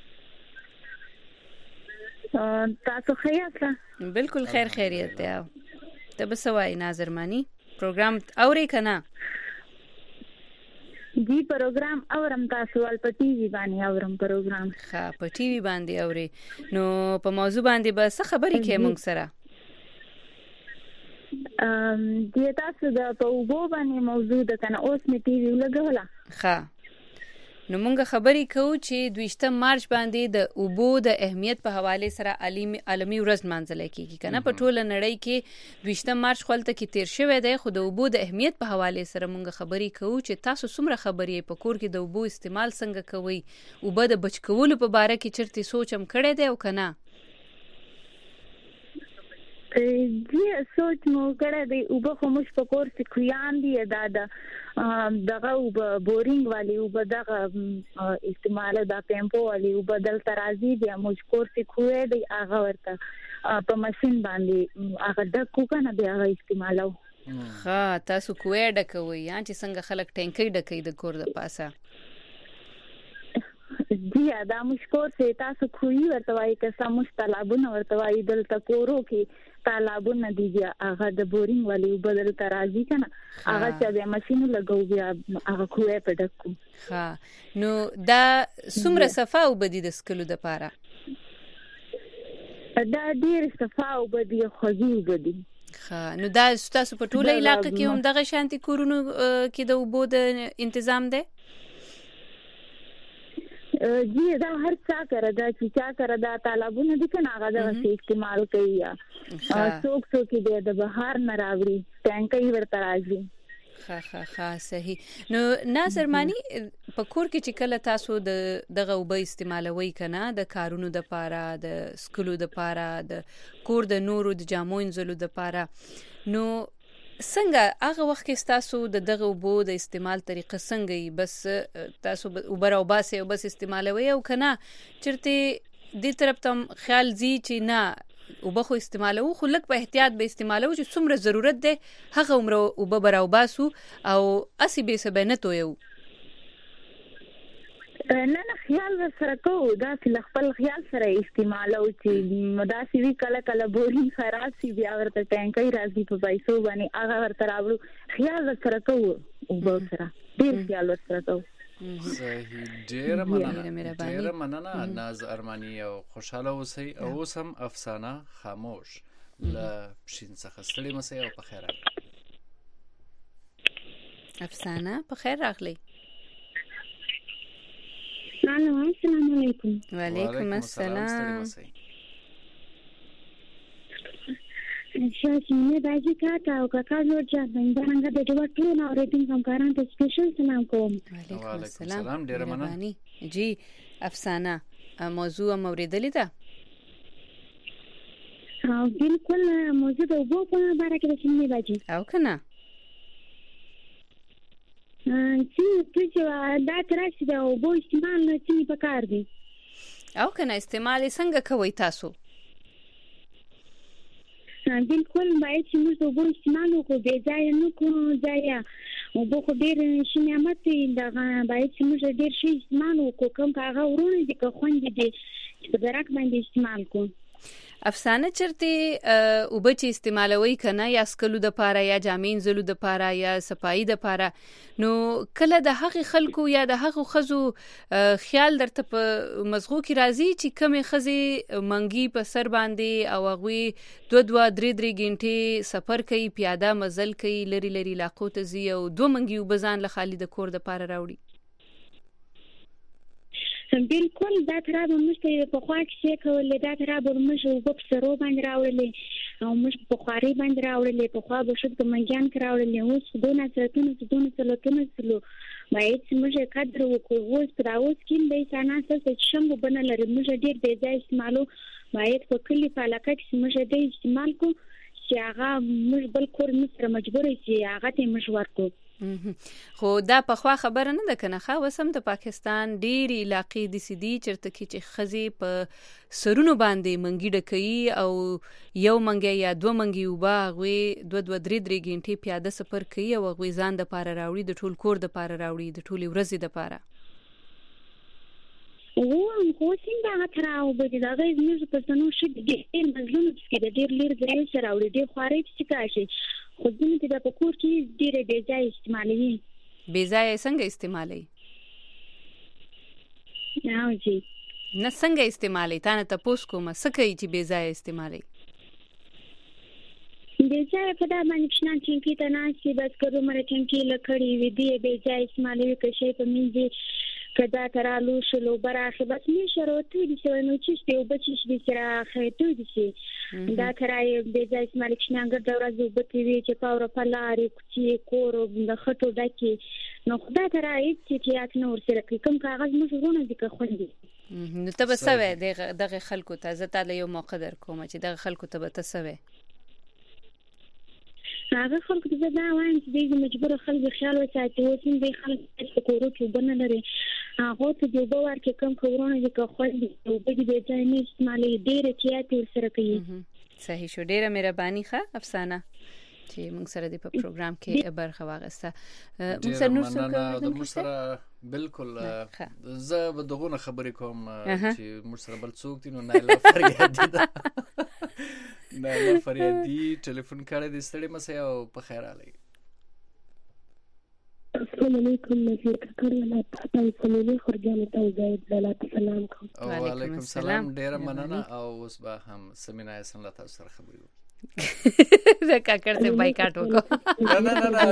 تاسو خیاطه بالکل خیر خیریت دی ته بس وای ناظر مانی پروګرام اوري کنه جی پروګرام اورم تاسو ول په ټي وي باندې اورم پروګرام ها په ټي وي باندې اوري نو په موضوع باندې به څه خبرې کې موږ سره د تاسو د په وګو باندې موضوع ده کنه اوس می ټي وي لګولا ها نو موږ خبرې کوو چې 20 مارچ باندې د اوبو د اهمیت په حواله سره عالمي ورځ مانځل کیږي کنه په ټوله نړۍ کې 20 مارچ خپلته کې تیر شوی دی خو د اوبو د اهمیت په حواله سره موږ خبرې کوو چې تاسو څومره خبرې په کور کې د اوبو استعمال څنګه کوئ اوبه د بچ کولو په باره کې چرته سوچم کړی دی او کنه جی سوچ مو کړه دی اوبه خو مش په کور کې خویان دی دادا دغه بورینګ والی اوبه دغه استعمال د پمپو والی اوبه دل ترازی دی مش کور کې خوې دی هغه ورته په ماشين باندې هغه د کوکنه دی هغه استعمالو ها تاسو کوې ډکوي یا چې څنګه خلک ټینکی ډکې د کور د پاسه جی دا مشکور سے تاسو خوې ورته وایي که سموس تالابونه ورته وایي دلته کورو کې تالابونه دي هغه د بورینګ والی بدل ترازی کنه هغه چې د ماشين لګو بیا هغه خوې په ډکو ها نو دا څومره صفه او بدی د سکلو د پاره دا ډیر صفه او بدی خوږی بدی ها نو دا تاسو په ټوله علاقې کې هم دغه شانتي کورونو کې د اوبو د تنظیم ده جی دا هر څا کړه دا چې چا کړه دا تالابونه دي کنه هغه د استعمال کوي څوک څوک دې د بهار نه راوړي ټانکې ورته راځي ها صحیح نو ناظر مانی په کور کې چې کله تاسو دغه اوبه استعمالوي کنه د کارونو د پاره د سکولو د پاره د کور د نورو د جامو انزلو د پاره نو څنګه هغه وخت کې تاسو دغه اوبو د استعمال طریقه څنګه بس تاسو اوبر او باسه او بس استعمالوي او کنه چرته دې طرف ته خیال زی چې نه اوبه خو استعمالو خو لک په احتیاط به استعمالو چې څومره ضرورت ده هغه عمر اوبه براو باسو او اسی به سبنه تو یو نه خیال سره کو دا خپل خیال سره استعمالو چې مداسي وی کله کله بورین خراب سی بیا ورته ټانکې راځي په پیسو باندې هغه ورته راوړو خیال سره کو او سره ډیر خیال سره کو صحیح ډیر مننه ناز ارمانی او خوشاله اوسئ او سم افسانه خاموش ل شین څخه ستړي مسئ او په خیر افسانه په خیر راغلی السلام علیکم وعلیکم السلام شاسینه باجی کاکا او کاکا نور جان څنګه د ډوټو نو ریټینګ همکاران ته سپیشل سلام کوم وعلیکم السلام ډیر مننه جی افسانه موضوع موریدلې ده بالکل موضوع د وګړو په اړه کې شنه باجی او کنه چې دا ترڅ د اوبو استعمال نه چي په کار دي او کنه استعمال څنګه کوي تاسو بالکل باید چې موږ اوبو استعمال وکړو به ځای نه کوو ځای اوبو خو ډېر شي نعمت دی دا باید چې موږ ډېر شي استعمال وکړو کوم هغه ورونه دي که خوندې دي چې په درک باندې استعمال کوو افسانه چرته اوبه چې استعمالوي کنه یا سکلو د پاره یا جامین زلو د پاره یا صفائی د پاره نو کله د حق خلکو یا د حق خزو خیال درته په مزغو کې راځي چې کمه خزي منګي په سر باندې او غوي 2-3 غنټه سفر کوي پیاده مزل کوي لری علاقو ته زی او 2 منګي وبزان له خالي د کور د پاره راوړي بالکل دا تر به مشته په خوا کې څه کولې دا تر به مشه وګ سرو باندې راوړلې او موږ په خواري باندې راوړلې په خوا به شد په منګیان کې راوړلې اوس دونه سلطونه باید موږ قدر وکړو اوس پر اوس کې د انسان اساس شم بنه لري موږ ډیر بې ځای استعمالو باید په کلی په علاقه کې موږ د استعمال کو چې هغه موږ بل کور مصر مجبور چې هغه ته موږ ورکو خو دا په خوا خبره نه ده کنه خو وسم د پاکستان ډېری علاقې د سیدي چرته کې چې خزي په سرونو باندې منګي ډکې او یو منګي یا دوه منګي وبا غوي 2-3 غنټې پیاده سفر کوي او غوي ځان د پاره راوړي د ټول کور د پاره راوړي د ټول ورځې د پاره خو څنګه هتراو به دا غي موږ په سنو شي ډېر مظلوم چې د ډېر لیر ځای سره راوړي ډېر خواري چې کاشي خو ځینې د په کور کې ډېر بې ځای استعمالوي بې ځای څنګه استعمالي نه جی نه څنګه استعمالي تا نه تاسو کومه څه کوي چې بې ځای استعمالي بې ځای په دا باندې شنان چې ته ناشې بس کړو مړ چې لکړی وي دی بې ځای استعمالوي که شي په منځي کدا ترالو شلو براخه بس می شروطي دي چې نو چې یو بچی دي چې راخېټو دي چې دا کرای به ځای اسماعیل کښنګر د ورځې وبتی وی چې پاور په لارې چې کور د خټو ډکی نو خدای ترای چې یات نور سره کوم کاغذ مو زونه دي که خوندي نو ته بسوي دغه خلکو ته زه تعالی یو موقع در کوم چې دغه خلکو ته به تسوي هغه خلک د دا وایم چې د مجبور خلک خیال وساتي او څنګه د خلک په کورو کې وبنه لري هغه ته د باور کې کم کورونه دي که خو د بده د ځای نه استعمالي ډېر چیاتي سره کوي صحیح شو ډېره مهرباني ښه افسانه چې موږ سره د پروګرام کې برخه واغسته موږ سره نور څه د موږ سره بالکل زه به دغه خبرې کوم چې موږ سره بل څوک دي نو نایله فریادي ده نایله فریادي ټلیفون کړی د ستړي مسه او په خیر علي السلام علیکم نذیر کړه تاسو سمونی خرجانه ته زید زلات سلام کوم وعلیکم السلام ډیر مننه او اوس به هم سمینا حسن له تاسو سره خبرې وکړو زه کاکړ ته بایکاټ وکړم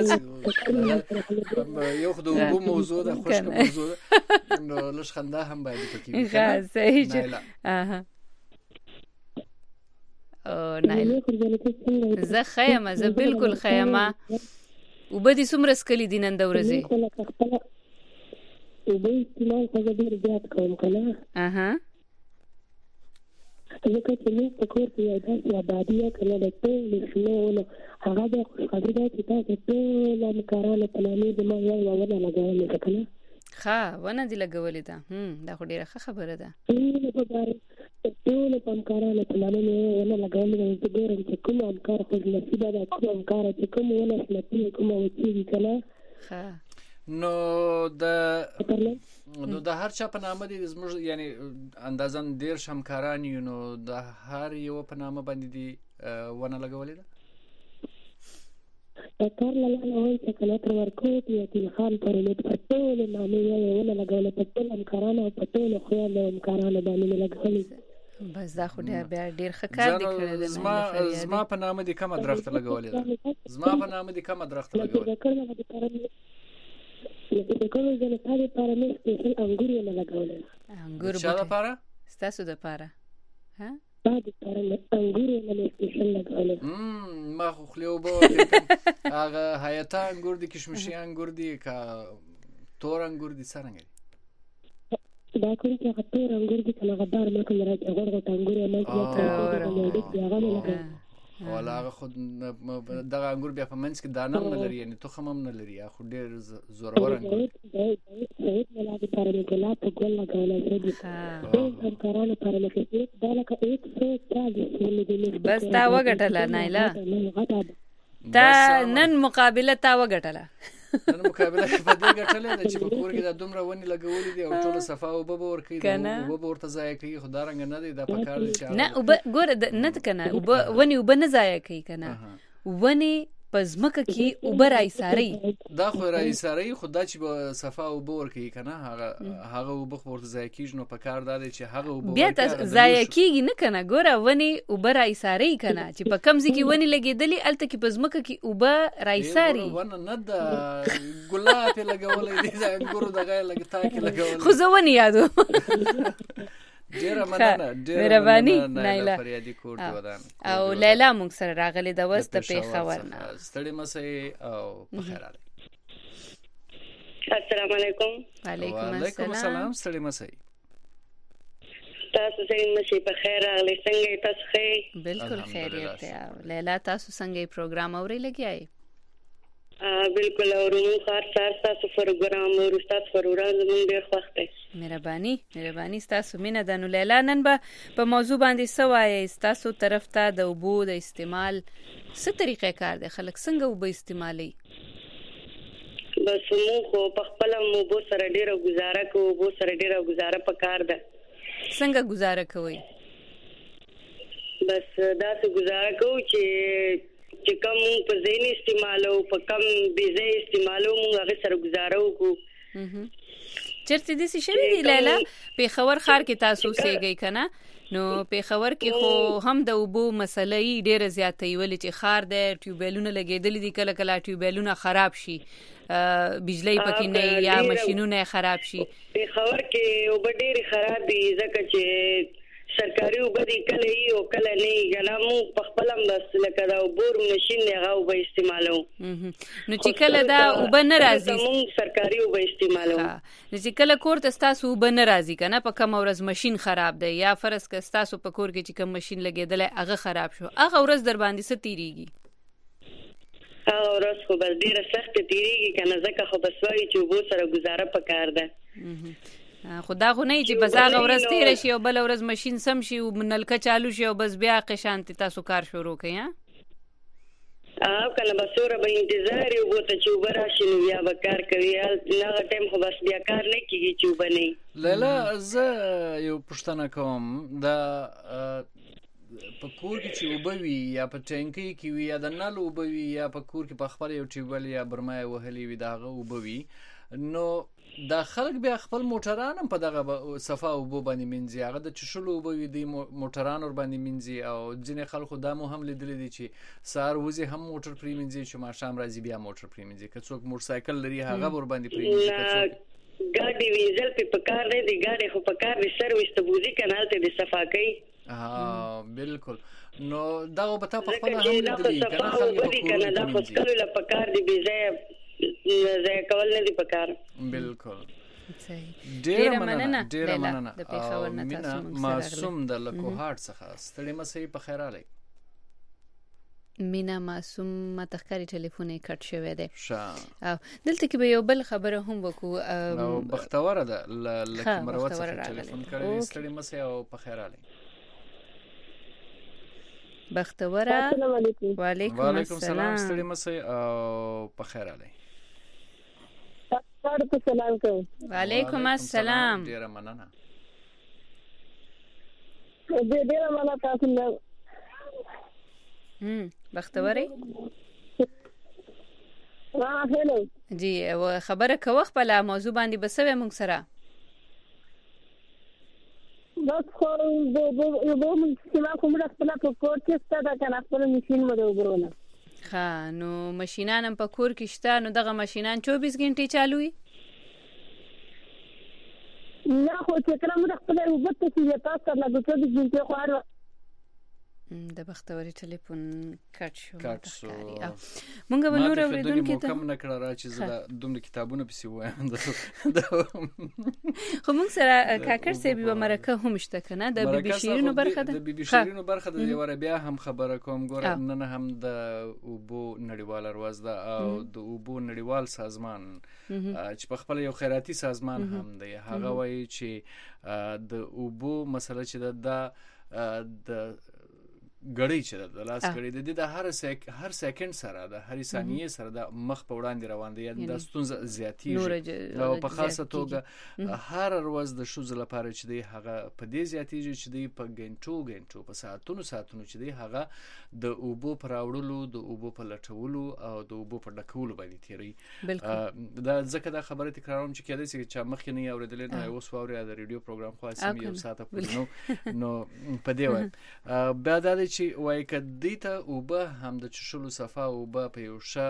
نه یو خو د موضوع د خوشک موضوع نو لږ خندا هم باید پکې ښه صحیح چې او نایل زه خیمه زه بالکل خیمه وبدي څومره سکلي دي نن د ورځې وبې استعمال خو ډېر زیات کوم کنه ځکه چې موږ په کور کې یو داسې آبادي کنه د ټول شنو هغه د خوشحالي ده چې تاسو ټول همکارانو په نامې د ما یو ونه لګولې ده کنه ښه ونه دې لګولې ده دا خو ډېره ښه خبره ده ټول همکارانو په نامې ونه لګولې ده چې ګورم چې کوم همکار خو نصیبه ده کوم همکار چې کوم ونه نصیب کوم وڅېږي کنه ښه نو د هر چا په نامه دي زموږ یعنی اندازن ډیر شمکاران یو نو د هر یو په نامه باندې دي ونه لګولې ده کار لاله وای چې کله تر ورکو ته تلخان پرې په ټول نامه یې ونه لګولې په ټول همکارانو په ټول خو له همکارانو باندې لګولې بس دا خو ډیر ښه کار دی کړی زما په نامه دي کومه درخت لګولې ده زما په نامه دي کومه درخت لګولې د کومو ځنه په لپاره مې سپیشل انګور یې لګولې انګور چا لپاره ستاسو لپاره ها د لپاره انګور یې سپیشل لګولې ما خو خلیو به هغه حیاتا انګور دي کشمشي انګور دي کا تور انګور دي څنګه دا کوم چې هغه تور انګور دي کله غدار مې کوم راځي هغه انګور یې مې کې ولا هغه خود دغه انګور بیا په منځ کې دانه نه لري یعنی تخم هم نه لري خو ډیر زورور انګور بس تا وګټله نایله تا نن مقابله تا وګټله نن مقابله په دې ګټلې چې په کور کې د دومره ونی لګولې دي او ټول صفه او به ورکې او به ورته ځای کوي خو دا رنګ نه دی دا په کار چې نه او ګوره نه کنه ونی وب نه ځای کوي کنه ونی پزمکه کې اوبر ایساری دا خو ایساری خدا چې به صفه او به ورکې کنه هغه او به ورته ځای کیږي نو په کار دا دی چې هغه او به بیا ته ځای کیږي نه کنه ګوره ونی اوبر ایساری کنه چې په کمزې کې ونی لګېدلې الته کې پزمکه کې اوبه رایساری ونه نه د ګلاب لګولې دي دا ګورو دغه لګتا کې لګولې خو زه ونی یادو ډیره مننه مهرباني نایله فریادي کوټ ودان او لیلا موږ سره راغلي د وست پیښور نه ستړي مسئ او په خیر علي السلام علیکم. وعلیکم السلام. ستړي مسئ تاسو څنګه مشي په خیر علي څنګه تاسو ښه؟ بالکل خیریت دی. لیلا تاسو څنګه پروګرام اوري لګیای؟ بالکل اورو خار سار تاسو پروګرام او تاسو پروګرام زموږ ډیر خوښ دی. مهرباني تاسو مینه د نو لیلا نن په موضوع باندې سوای تاسو طرف ته د اوبو د استعمال څه طریقې کار دی خلک څنګه اوبو استعمالي؟ بس موږ په خپل اوبو سره ډیره گزاره کوو اوبو سره ډیره گزاره پکار ده. څنګه گزاره کوي؟ بس دا څه گزاره کوو چې کم په ځین استعمالو په کم بيزه استعمالو موږ هغه سره گزاره وکړو. چرته دې څه شوی دی لیلا پیښور ښار کې تاسو سیږئ کنه نو پیښور کې خو هم د اوبو مسلې ډیره زیاتې ولې چې ښار د ټیوبلونو لګېدلې دي کله کله ټیوبلونه خراب شي بجلی پکې نه یا ماشينونه خراب شي. پیښور کې اوبه ډیره خراب دي ځکه چې سرکاري اوبه دي کله یو کله نه غنمو په خپل بس لکه دا بور ماشين نه غو به استعمالو نو چې کله دا اوبه ناراضي موږ سرکاري اوبه استعمالو نو چې کله کور ته تاسو اوبه ناراضي کنه په کوم ورځ ماشين خراب دی یا فرض ک تاسو په کور کې چې کوم ماشين لګیدل هغه خراب شو هغه ورځ در باندې څه تیریږي؟ هغه ورځ خو بس ډیره سخت تیریږي کنه ځکه خو بس وایي چې وبو سره گزاره پکار ده. خدا خو نه چې بازار ورځ تیر شي او بل ورځ ماشين سم شي او نلکه چالو شي او بس بیا قشانت تاسو کار شروع کړئ. کله بسوره به انتظار یو بوته چې وبراشي نو بیا به کار کوي نه ټیم خو بس بیا کار نه کیږي چې وبني. لیلا زه یو پښتنه کوم دا په کور کې چې وبوي یا په ټانکي کې وي یا د نل وبوي یا په کور کې په خپل یو ټیوبل یا برمای وهلي وي داغه وبوي نو دا خلک بیا خپل موټران په دغه صفه وبو باندې منځي هغه د چشلو وبوي د موټران ور باندې منځي او ځینې خلکو دا مو هم لیدل دي چې سار وځي هم موټر پری منځي چې ما شام راځي بیا موټر پری منځي که څوک موټر سایکل لري هغه ور باندې پری منځي که څوک ګاډي ویزل په پکار دی ګاډي خو پکار دی سرویس ته بوزي کنال ته د صفا کوي. بالکل نو دا په تا په خپل هم لیدل کنه خلک په کور دا خو کله لا پکار دی بيځه زه کول نه دی پکار. بالکل ډیره مننه د پیښور نه تاسو معصوم د لکوهارت څخه ستړي مسئ په خیر علي. مینا معصوم متخکاری ټلیفون کټ شوی دی دلته کې به یو بل خبره هم وکړو نو بختوره ده لکه مروت څخه ټلیفون کړی ستړي مسئ او په خیر علي. بختوره وعلیکم السلام ستړي مسئ او په خیر علي. وعلیکم السلام. ډیره مننه. ډیره مننه تاسو نه بختوري هلو جی خبره کوه خپل موضوع باندې بسوي موږ سره بس خو یو موږ چې ما کومه خپل په کور کې ستاسو کنه خپل ماشين مده وګورونه نو ماشينان په کور کې شته نو دغه ماشينان 24 غنټې چالوي نه خو چې کله موږ خپل وبته چې تاسو لا 24 غنټې خو د بختوري ټلیفون کټ شو مونږ به نور اوریدونکو ته کوم نه کړه را چې زه دومره کتابونه پسې وایم خو مونږ سره کاکر سیبي و مرکه هم شته کنه د بیبي شیرینو برخه ده د بیبي شیرینو برخه ده یو بیا هم خبره کوم ګوره نن هم د اوبو نړیوال ورځ ده او د اوبو نړیوال سازمان چې په خپل یو خیراتي سازمان هم دی هغه وایي چې د اوبو مسله چې د غړی چې د لاس غړی د هر سکند سره د هر ثانیه سره د مخ په وړاندې روان دي د ستونزه زیاتیږي او په خاصه توګه هر ورځ د شوز لپاره چې دی هغه په دې زیاتیږي چې دی په غنټو په ساعتونو چې دی هغه د اوبو پر راوړلو د اوبو په لټولو او د اوبو په ډکولو باندې تیری دا ځکه دا خبره تکراروم چې کېدای شي چې مخکې نه اوریدل نه اوس واوري د ریډیو پروګرام خاص یو ساعت په نو په دې وای بعد چې وای کدی ته اوبه هم د چشلو صفه اوبه په یو ښه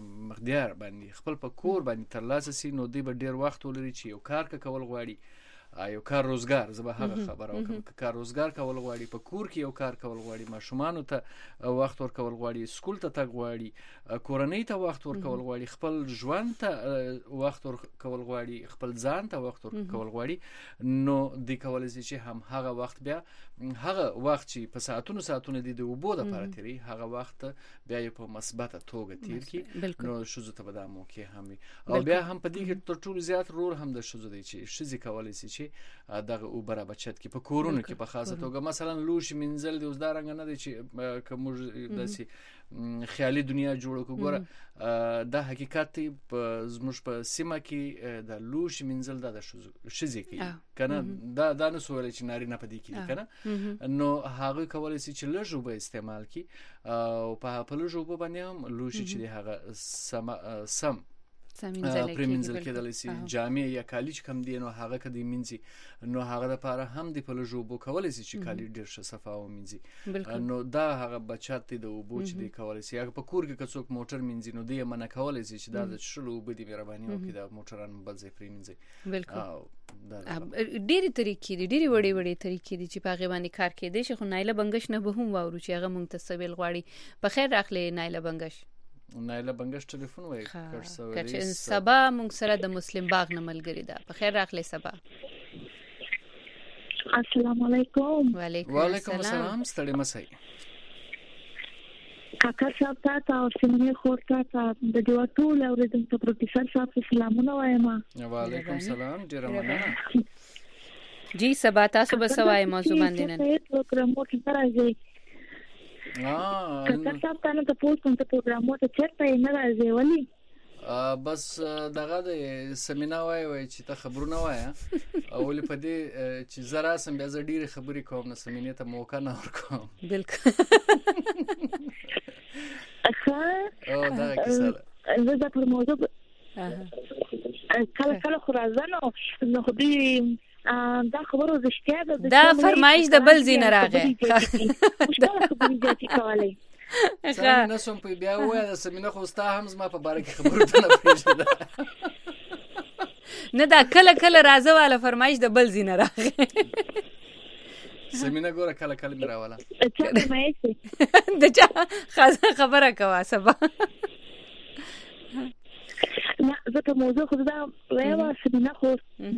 مقدار باندې خپل په کور باندې ترلاسه سي نو دی به ډیر وخت ولري چې یو کار کول غواړي یو کار روزګار زه به هغه خبره وکړم که کار روزګار کول غواړي په کور کې یو کار کول غواړي ماشومانو ته وخت ورکول غواړي سکول ته تګ غواړي کورنۍ ته وخت ورکول غواړي خپل ژوند ته وخت ورکول غواړي خپل ځان ته وخت ورکول غواړي نو د کولای شي چې هم هغه وخت بیا هغه وخت چې په ساعتونو د اوبو د لپاره تیری هغه وخت بیا په مثبته توګه تیر کی نو شوزو ته به دا موقع هم او بیا هم په دې کې تر ټولو زیات رول هم د شوزو دی چې شزي کولای شي چې دغه اوبره بچت کې په کورونو کې په خاصه توګه مثلا لوش منزل د اوس دا رنګ نه دی چې کوم داسي خیالي دنیا جوړ وګوره دا حقیقت زموږ په سیمه کې د لوش منزل د شزي کې کنه دا نه سوال چې ناری نه پدې کې کنه نو هغه کولای شي چې لږه به استعمال کی او په لږه به باندې هم لوش چې هغه سم پرمنځل کېدلی شي جامع یا کالی چې کم دی نو هغه کدی منځي نو هغه لپاره هم د پلوجو بو کولای شي چې کالی ډیر ښه صفا و منځي نو دا هغه بچات دی د وبو چې دی کولای شي هغه په کور کې کڅوک موټر منځي نو دی منه کولای شي چې دا د شلو وبدي مهرباني وکړي دا موټران بل ځای پرې منځي بالکل ډېری طریقې دي ډېری وړي طریقې دي چې په هغه باندې کار کېدی شي خو نایله بنگش نه به هم واورو چې هغه مونږ ته سویل غواړي په خیر راخلې نایله بنگش ټلیفون وای کړ سبا مونږ سره د مسلم باغ نه ملګری ده په خیر راخلې سبا السلام علیکم وعلیکم السلام ستړي مسئ کاکا صاحب ته او سیمه خورته ته د دوه ټول اوریدونکو ته پروفیسور صاحب سلامونه وایم وعلیکم السلام ډیر مننه جی سبا تاسو به سوای موضوع باندې نه پروګرام مو کې راځي کاکا صاحب ته ته پوښتنه ته پروګرام مو ته چیرته نه راځي ولی بس دغه د سیمینار وای چې ته خبرونه وای او ولې په دې چې زرا سم بیا زه ډیره خبرې کوم نو سیمینار ته موقع نه ورکوم بالکل او دا کیسه زه په موضوع کله خو راځنو نو خو دې دا خبرو رښتیا ده دا فرمایش د بل زین راغی څنګه نسوم په بیا وای د سیمینار خو ستا هم زما په باره کې خبرو ته نه پیژنه نه دا کله راځه والا فرمایش د بل زین راغی سیمینار ګوره کله مې راواله د چا خبره کوه سبا نه زه ته موضوع خو دا وایم سیمینار خو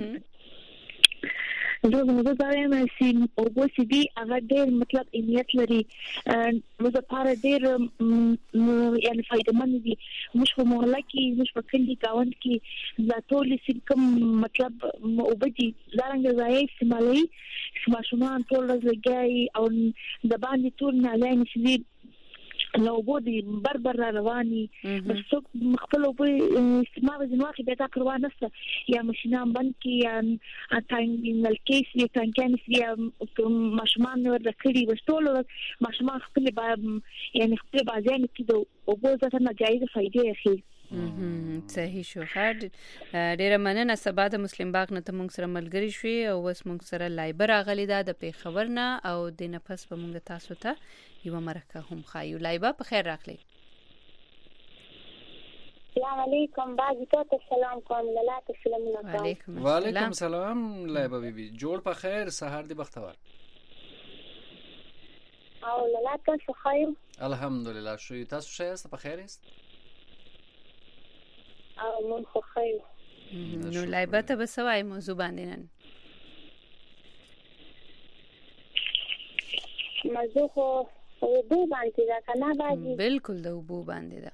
زه دا وایم چې اوبو چې دی هغه ډېر مطلب اهمیت لري نو د پاره ډېر یعنی فائدمن دي موږ په محله کې موږ په کندي گاوند کې دا ټول کوم مطلب اوبدي زارنګ ځای استعمالي ماشومان ټول لګي او د باندې ټول نه لاین شي نو بودي بربر رواني بس خپل په استعمال ځنواخي به تا پروا نشته یا ماشینان بند کی یا تانګل کیس یا تانګانس یا ماشومان ور دکړي وستول ماشومان خپل یعنی خپل بازار کې د اوبو ځته ناجایز فائدې اخلي صحیح شو ډیره مننه سبا د مسلم باغ نه ته مونږ سره ملګری شوي او وس مونږ سره لایبر اغلی دا د پیښور نه او د نفس په مونږ تاسو ته یو مرکه هم خایو لایبا په خیر راغلی السلام علیکم باجی ته سلام کوم لاله سلام علیکم وعلیکم السلام لایبا بیبي جوړ په خیر سحر دی بختور او لاله تاسو خیر الحمدلله شو تاسو ښه یاست په خیر یاست او من خو خیر نو لایبا ته بسوای موضوع باندې نن موضوع خو اوبو باندې دا کنه باجی بالکل د اوبو باندې دا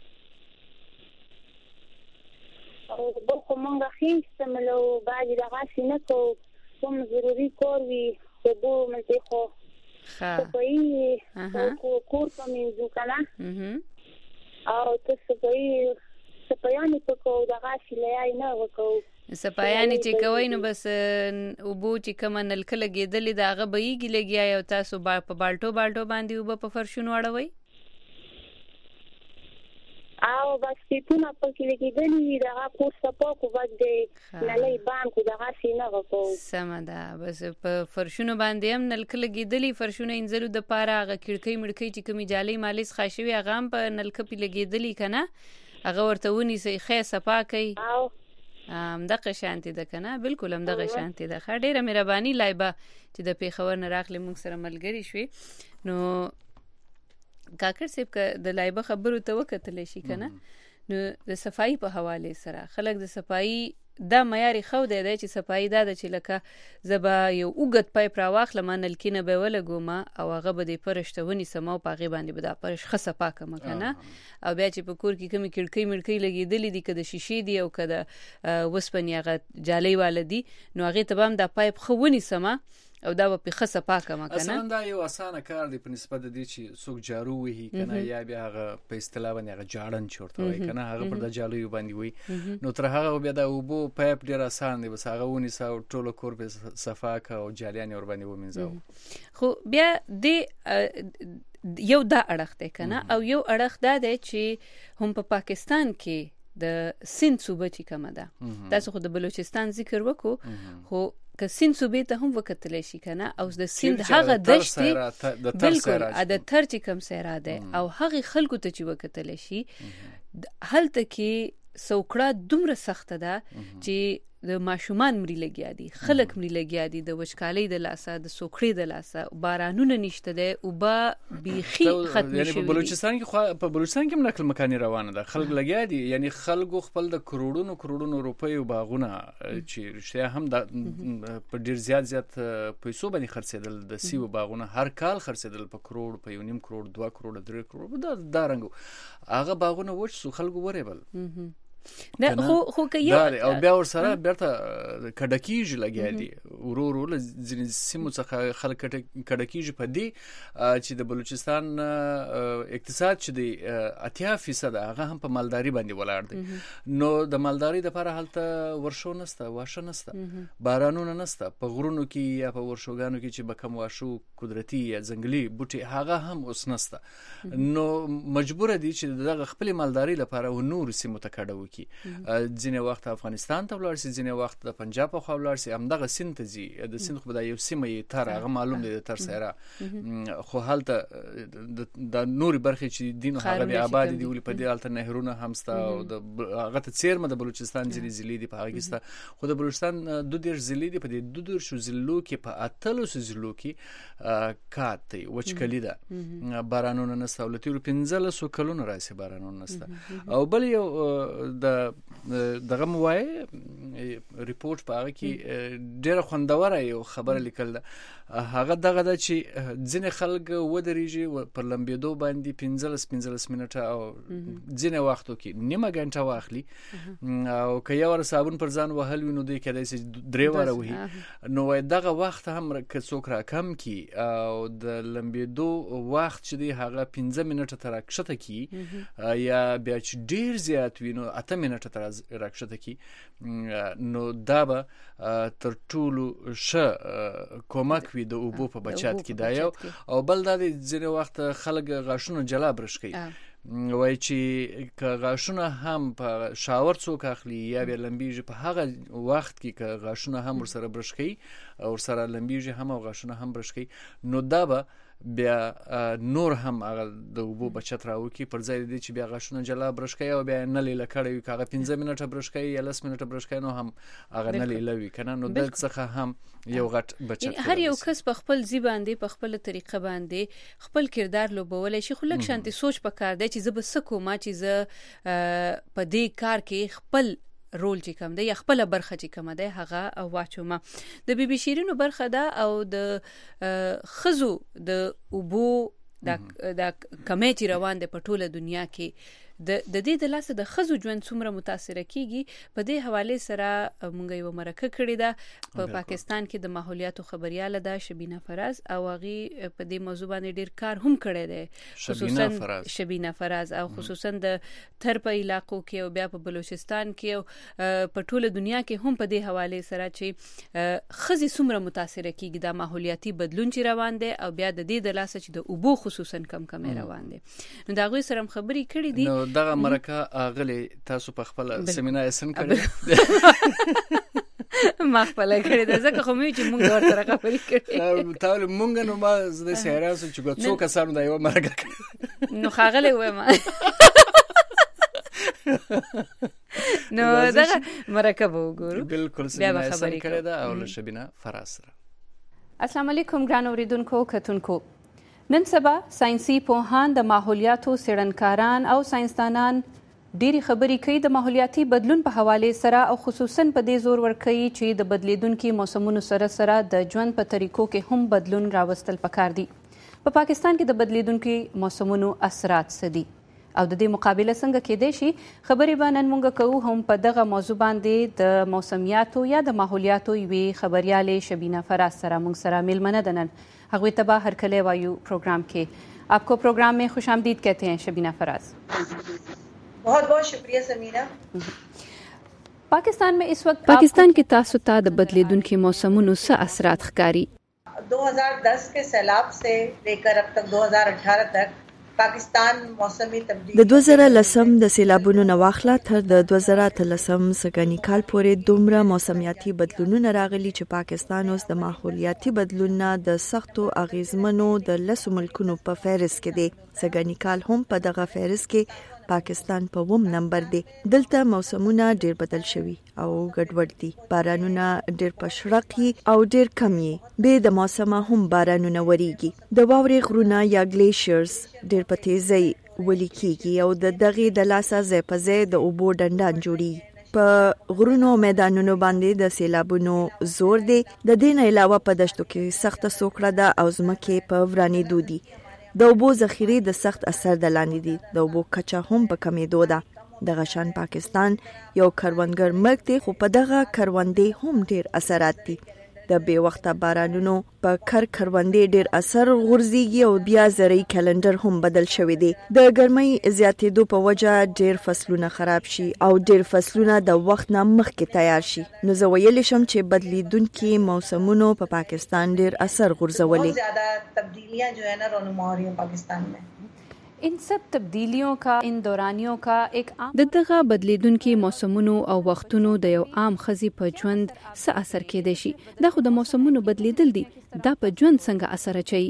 او د خو مونږه خېستملو باجی دا غاسي نه کوم ضروري کور وی اوبو مې خو په یې کور په منځو کنه او تاسو په سپایانی په کو دا غاسي لای نه وکاو سپایانی چې کوي نو بس اوبو چې کوم نلکه لګیدلې دا هغه بېګي لګیا یو تاسو په بالټو باندې اوبه په فرشونو اړوي او بس په کې لګیدلې دا کور سپا کو باندې نلای باندې دا غاسي نه وکاو سمدا بس په فرشونو باندې هم نلکه لګیدلې فرشونو انځلو د پاره هغه کړکۍ مړکۍ چې کومي جالي مالس خاصوي هغه په نلکه په لګیدلې کنه هغه ورته ونی سي خې صفا کوي دغه شانتي ده کنه بالکل هم دغه شانتي ده. ډیره مهرباني لایبه چې د پیښور نه راغلی موږ سره ملګری شوي. نو کاکر صاحب که د لایبه خبرو ته وکتلی شي کنه نو د صفایي په حواله سره خلک د صفایي دا معیاري خو دی چې صفایي دا د چې لکه زبا یو اوږد پایپ راواخلم نلکینه به ولګوم او هغه به د پرشته ونی سمو پاغي باندې به دا پرش خصه پاکه مکنه او بیا چې په کور کې کومې کړکۍ مړکۍ لګېدلې دي که د شیشې دي او که د وسپنې هغه جالۍ واله دي نو هغې ته به هم دا پایپ ښه ونیسمه او دا په خصه پاکه مکنه. اصلا دا یو اسانه کار دی په نسبت د دې چې څوک جارو وهي کنه یا بیا هغه په اصطلاح باندې هغه جاړن چورته وای کنه هغه پر د جالۍ باندې وای نو تر هغه بیا دا وبو پایپ ډیر اسان دی بس هغه ونیسه او ټول کور به صفا کا او جالیان ور باندې ومنځو. خو بیا د یو دا اړخ دی کنه او یو اړخ دا دی چې هم په پاکستان کې د سند صوبه چې کومه ده تاسو خو د بلوچستان ذکر وکړو خو که سند صوبې ته هم وکتلی شي کنه او د سند هغه دشتې بالکل د تر چې کم سیرا ده او هغه خلکو ته چې وکتلی شي هلته کې سوکړه دومره سخته ده چې د ماشومان مری لګیا دي خلک مری لګیا دي د وچکالۍ د لاسه د سوکړې د لاسه بارانونه نشته ده او با بيخي ختم شي. یعنی په بلوچستان کې په بلوچستان کې نقل مکانی روانه ده خلک لګیا دي یعنی خلکو خپل د کروڑونو روپیو باغونه چې رښتیا هم د په ډیر زیات پیسو باندې خرڅېدل د سیو باغونه هر کال خرڅېدل په کروڑ په 1.5 کروڑ 2 کروڑ 3 کروڑ دا رنګ هغه باغونه وښ سو خلکو ورېبل دا خو که یو او بیا ور سره بیرته کډکیږي لګیا دي ورو ځینې سیمو څخه خلک کډکیږي په دې چې د بلوچستان اقتصاد چې دی 80% هغه هم په مالداري باندې ولاړ دی نو د مالداري د لپاره هلته ورشو نسته واښه نسته بارانونه نسته په غرونو کې یا په ورشوګانو کې چې به کم واښو قدرتي یا ځنګلي بوټي هغه هم اوس نسته نو مجبور دي چې دغه خپل مالداري لپاره و نور سیمو ته کډو کی ځینې وخت افغانستان ته ولاړ شي ځینې وخت د پنجاب په خوا ولاړ شي همدغه سند ته ځي د سند خو د یو سیمه یې تر هغه معلوم دی تر سره خو هلته د نوري برخې چې دین هغه به آباد دي ولې په دې حالت نهرونه همستا او د هغه ته چیرمه د بلوچستان ځلې دي په هغه کې خو د بلوچستان 2 ځلې دي په دې 2 شو ځلو کې په اتلو ځلو کې کاته وچکلی ده بارانونه نسته ولته 15 کلونه راسي بارانونه نسته او بل یو دغه موای ریپورت په هغه کې ډېر خوندوره یو خبره لیکل ده هغه دغه د چې ځینې خلک ودرېږي پر لمبېدو باندې 15 منټه او ځینې وختو کې نیمه غنټه واخلي او که یو ور صابون پر ځان وهل وینو دی کېدای شي 3 واره وي نو دغه وخت هم که څوک را کم کی او د لمبېدو وخت چې دی هغه 15 منټه تر راکښته کی یا بیا چې ډېر زیات وینو 8 منټه تر راکښته کی نو دا به تر ټولو ښه کومک وي د اوبو په بچات کې دا یو او بل دا ځینې وخت خلک غاښونه جلا برش کوي وای چې که غاښونه هم په شاور څوک اخلي یا به لمبيږي په هغه وخت کې که غاښونه هم ورسره برش کوي او سره لمبيږي هم او غاښونه هم برش کوي نو دا به بیا نور هم هغه د اوبو بچت راوکي پر ځای دي چې بیا غاښونه جلا برش کوي او بیا نه لیله کړي کاغه 15 منټه برش کوي یا 10 منټه برش کوي نو هم هغه نه لیله وی کنه نو د څخه هم یو غټ بچت هر یو کس په خپل ځی باندې په خپل طریقه باندې خپل کردار لوبولای شي خو لک شانتي سوچ پکار دی چې زه به سکو ما چې زه په دې کار کې خپل رول چې کوم دی یا خپل برخه چې کوم دی هغه واچوم د بي بي شیرینو برخه ده او د خزو د اوبو د کمې چې روان دي په ټوله دنیا کې د دې د لاسه د خزو ژوند څومره متاثر کیږي په دې حواله سره مونږ یو مرکه کړې ده په پاکستان کې د ماحولیاتو خبرياله ده شبینه فراز او هغه په دې موضوع باندې ډیر کار هم کړی دی خصوصا شبینه فراز او خصوصا د تر په علاقو کې او بیا په بلوچستان کې او په ټوله دنیا کې هم په دې حواله سره چې خزي څومره متاثر کیږي د ماحولیاتي بدلون چې روان دي او بیا د دې د لاسه چې د اوبو خصوصا کم روان دي نو دا غوي سره خبري کړې دي دغه مرکه اغلی تاسو په خپل سیمینار سن کړی ما خپل کړی دا ځکه خو مې چې مونږ ورته خبرې کړې ته مونږ نو ما زده سیاره سو چې څوک سره دا یو مرکه نو خاغله و ما نو دا مرکب وګورو بالکل سمه خبرې کړې ده او له شبینه فراز سره. السلام علیکم ګران اوریدونکو کتونکو. نن سبا ساينسي پوهان د ماحولیاتو څېړنکاران او ساينسدانان ډېری خبرې کوي د ماحولیاتي بدلون په حواله سره او خصوصا په دې زور ورکوي چې د بدلیدونکو موسمونو سره سره د ژوند په طریقو کې هم بدلون راوستل پکار دي. په پاکستان کې د بدلیدونکو موسمونو اثرات څه دي او د دې مقابله څنګه کېدای شي؟ خبرې به نن موږ کوو هم په دغه موضوع باندې د موسمیاتو یا د ماحولیاتو یوې خبریالې شبینه فراز سره موږ سره میلمنه ده نن. هغوی ته به هرکلی وایو پروگرام کې. آپ کو پروگرام میں خوش آمدید کہتے ہیں شبینہ فراز. بہت بہت شکریہ سمیرہ. پاکستان میں اس وقت پاکستان کې تاسو ته د بدلیدونکو موسمونو څه اثرات ښکاري؟ 2010 کے سیلاب سے لے کر اب تک 2018 تک پاکستان موسمی تبدیلی د 2010 د سیلابونو نه واخله تر د 2013 سګنی کال پورې دومره موسمیاتي بدلونونه راغلي چې پاکستان اوس د ماحولیاتي بدلونونو د سختو اغیزمنو د لسو ملکونو په فهرست کې دی. سګنی کال هم په دغه فهرست کې پاکستان په 9 نمبر دی. دلته موسمونه ډیر بدل شوي او ګډوډ دي. بارانونه ډیر پشرقي او ډیر کمی به د موسمه هم بارانونه وریږي. د واورې غرونه یا ګلیشیرز ډیر په تیزی ولی کیږي او د دغه د لاسه ځای په ځای د اوبو ډنډان جوړي. په غرونو میدانونو باندې د سیلابونو زور دی. د دین علاوه په دشتو کې سخت سوکړه ده او ځمکې په ورانی دودي. د اوبو ذخیره د سخت اثر د لاندې دي. د اوبو کچه هم په کمیدو ده. د غشان پاکستان یو کروندګر ملک دی خو په دغه کروندې هم ډیر اثرات دي. د بې وخته بارانونو په کروندې ډیر اثر غورځيږي او بیا زرعي کلندر هم بدل شوی دی. د ګرمۍ زیاتېدو په وجه ډیر فصلونه خراب شي او ډیر فصلونه د وخت نه مخکې تیار شي. نو زه ویلی شم چې بدلیدونکو موسمونو په پاکستان ډیر اثر غورځولي. زیاده تبدیلیاں جو ہے نا رونما ہو رہی ہیں پاکستان میں. ان سب تبدیلیوں کا ان دورانیوں کا ایک عام دغه بدلیدونکو موسمونو او وختونو د یو عام خزي په ژوند څه اثر کېدای شي؟ دا خو د موسمونو بدلیدل دي. دا په ژوند څنګه اثر اچي؟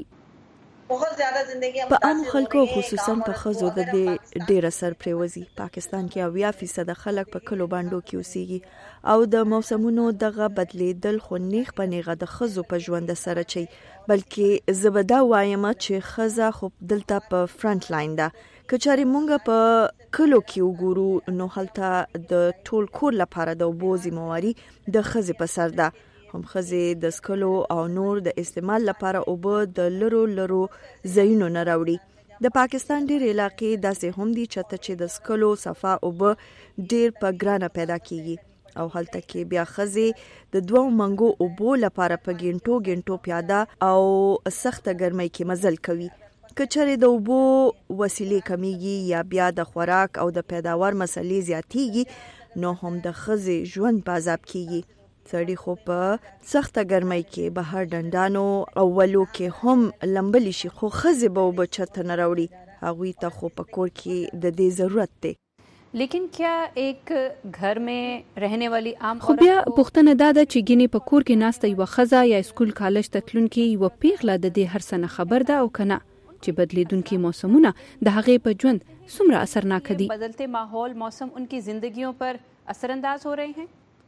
بہت زیادہ زندگی په عام خلکو خصوصا په خزو د دې ډیر اثر پریوزي. پاکستان کې 80% خلک په کلو باندې کې اوسېږي او د موسمونو دغه بدلیدل خو نیغ په نیغه د خزو په ژوند سره چي، بلکې زبدا وایم چې خزه خو دلته په فرنٹ لاین ده. کچاري مونږ په کلو کې وګورو نو هلته د ټول کور لپاره د اوبو ذمہواری د خزې په سر ده. هم خزې د سکلو او نور د استعمال لپاره اوبه د لرو ځایونو نه راوړي. د پاکستان ډېر علاقې داسې هم دي چې د سکلو صفا اوبه ډېر په ګرانه پیدا کیږي او هلته کې بیا خزې د 2 منګو اوبو لپاره په ګنټو پیاده او سخته ګرمۍ کې مزل کوي. کچره د اوبو وسیلې کمیږي یا بیا د خوراک او د پیداوار مسلې زیاتیږي نو هم د خزې ژوند په عذاب کیږي. سړی خو په سخته ګرمۍ کې بهر ډنډانو او ولو کې هم لمبلی شي خو خزې به وبچته نه راوړي. هغوی ته خو په کور کې د دې ضرورت دی. لیکن کیا ایک گھر میں رہنے والی عام خو بیا پوښتنه دا ده چې ګینه په کور کې ناسته یو خزه یا اسکول کالج تتلونکي یو پیغله د دې هر څه خبر ده او کنه چې بدلیدونکو موسمونه د هغې په ژوند څومره اثرناک دي. بدلتے ماحول موسم ان کی زندگیوں پر اثر انداز ہو رہے ہیں.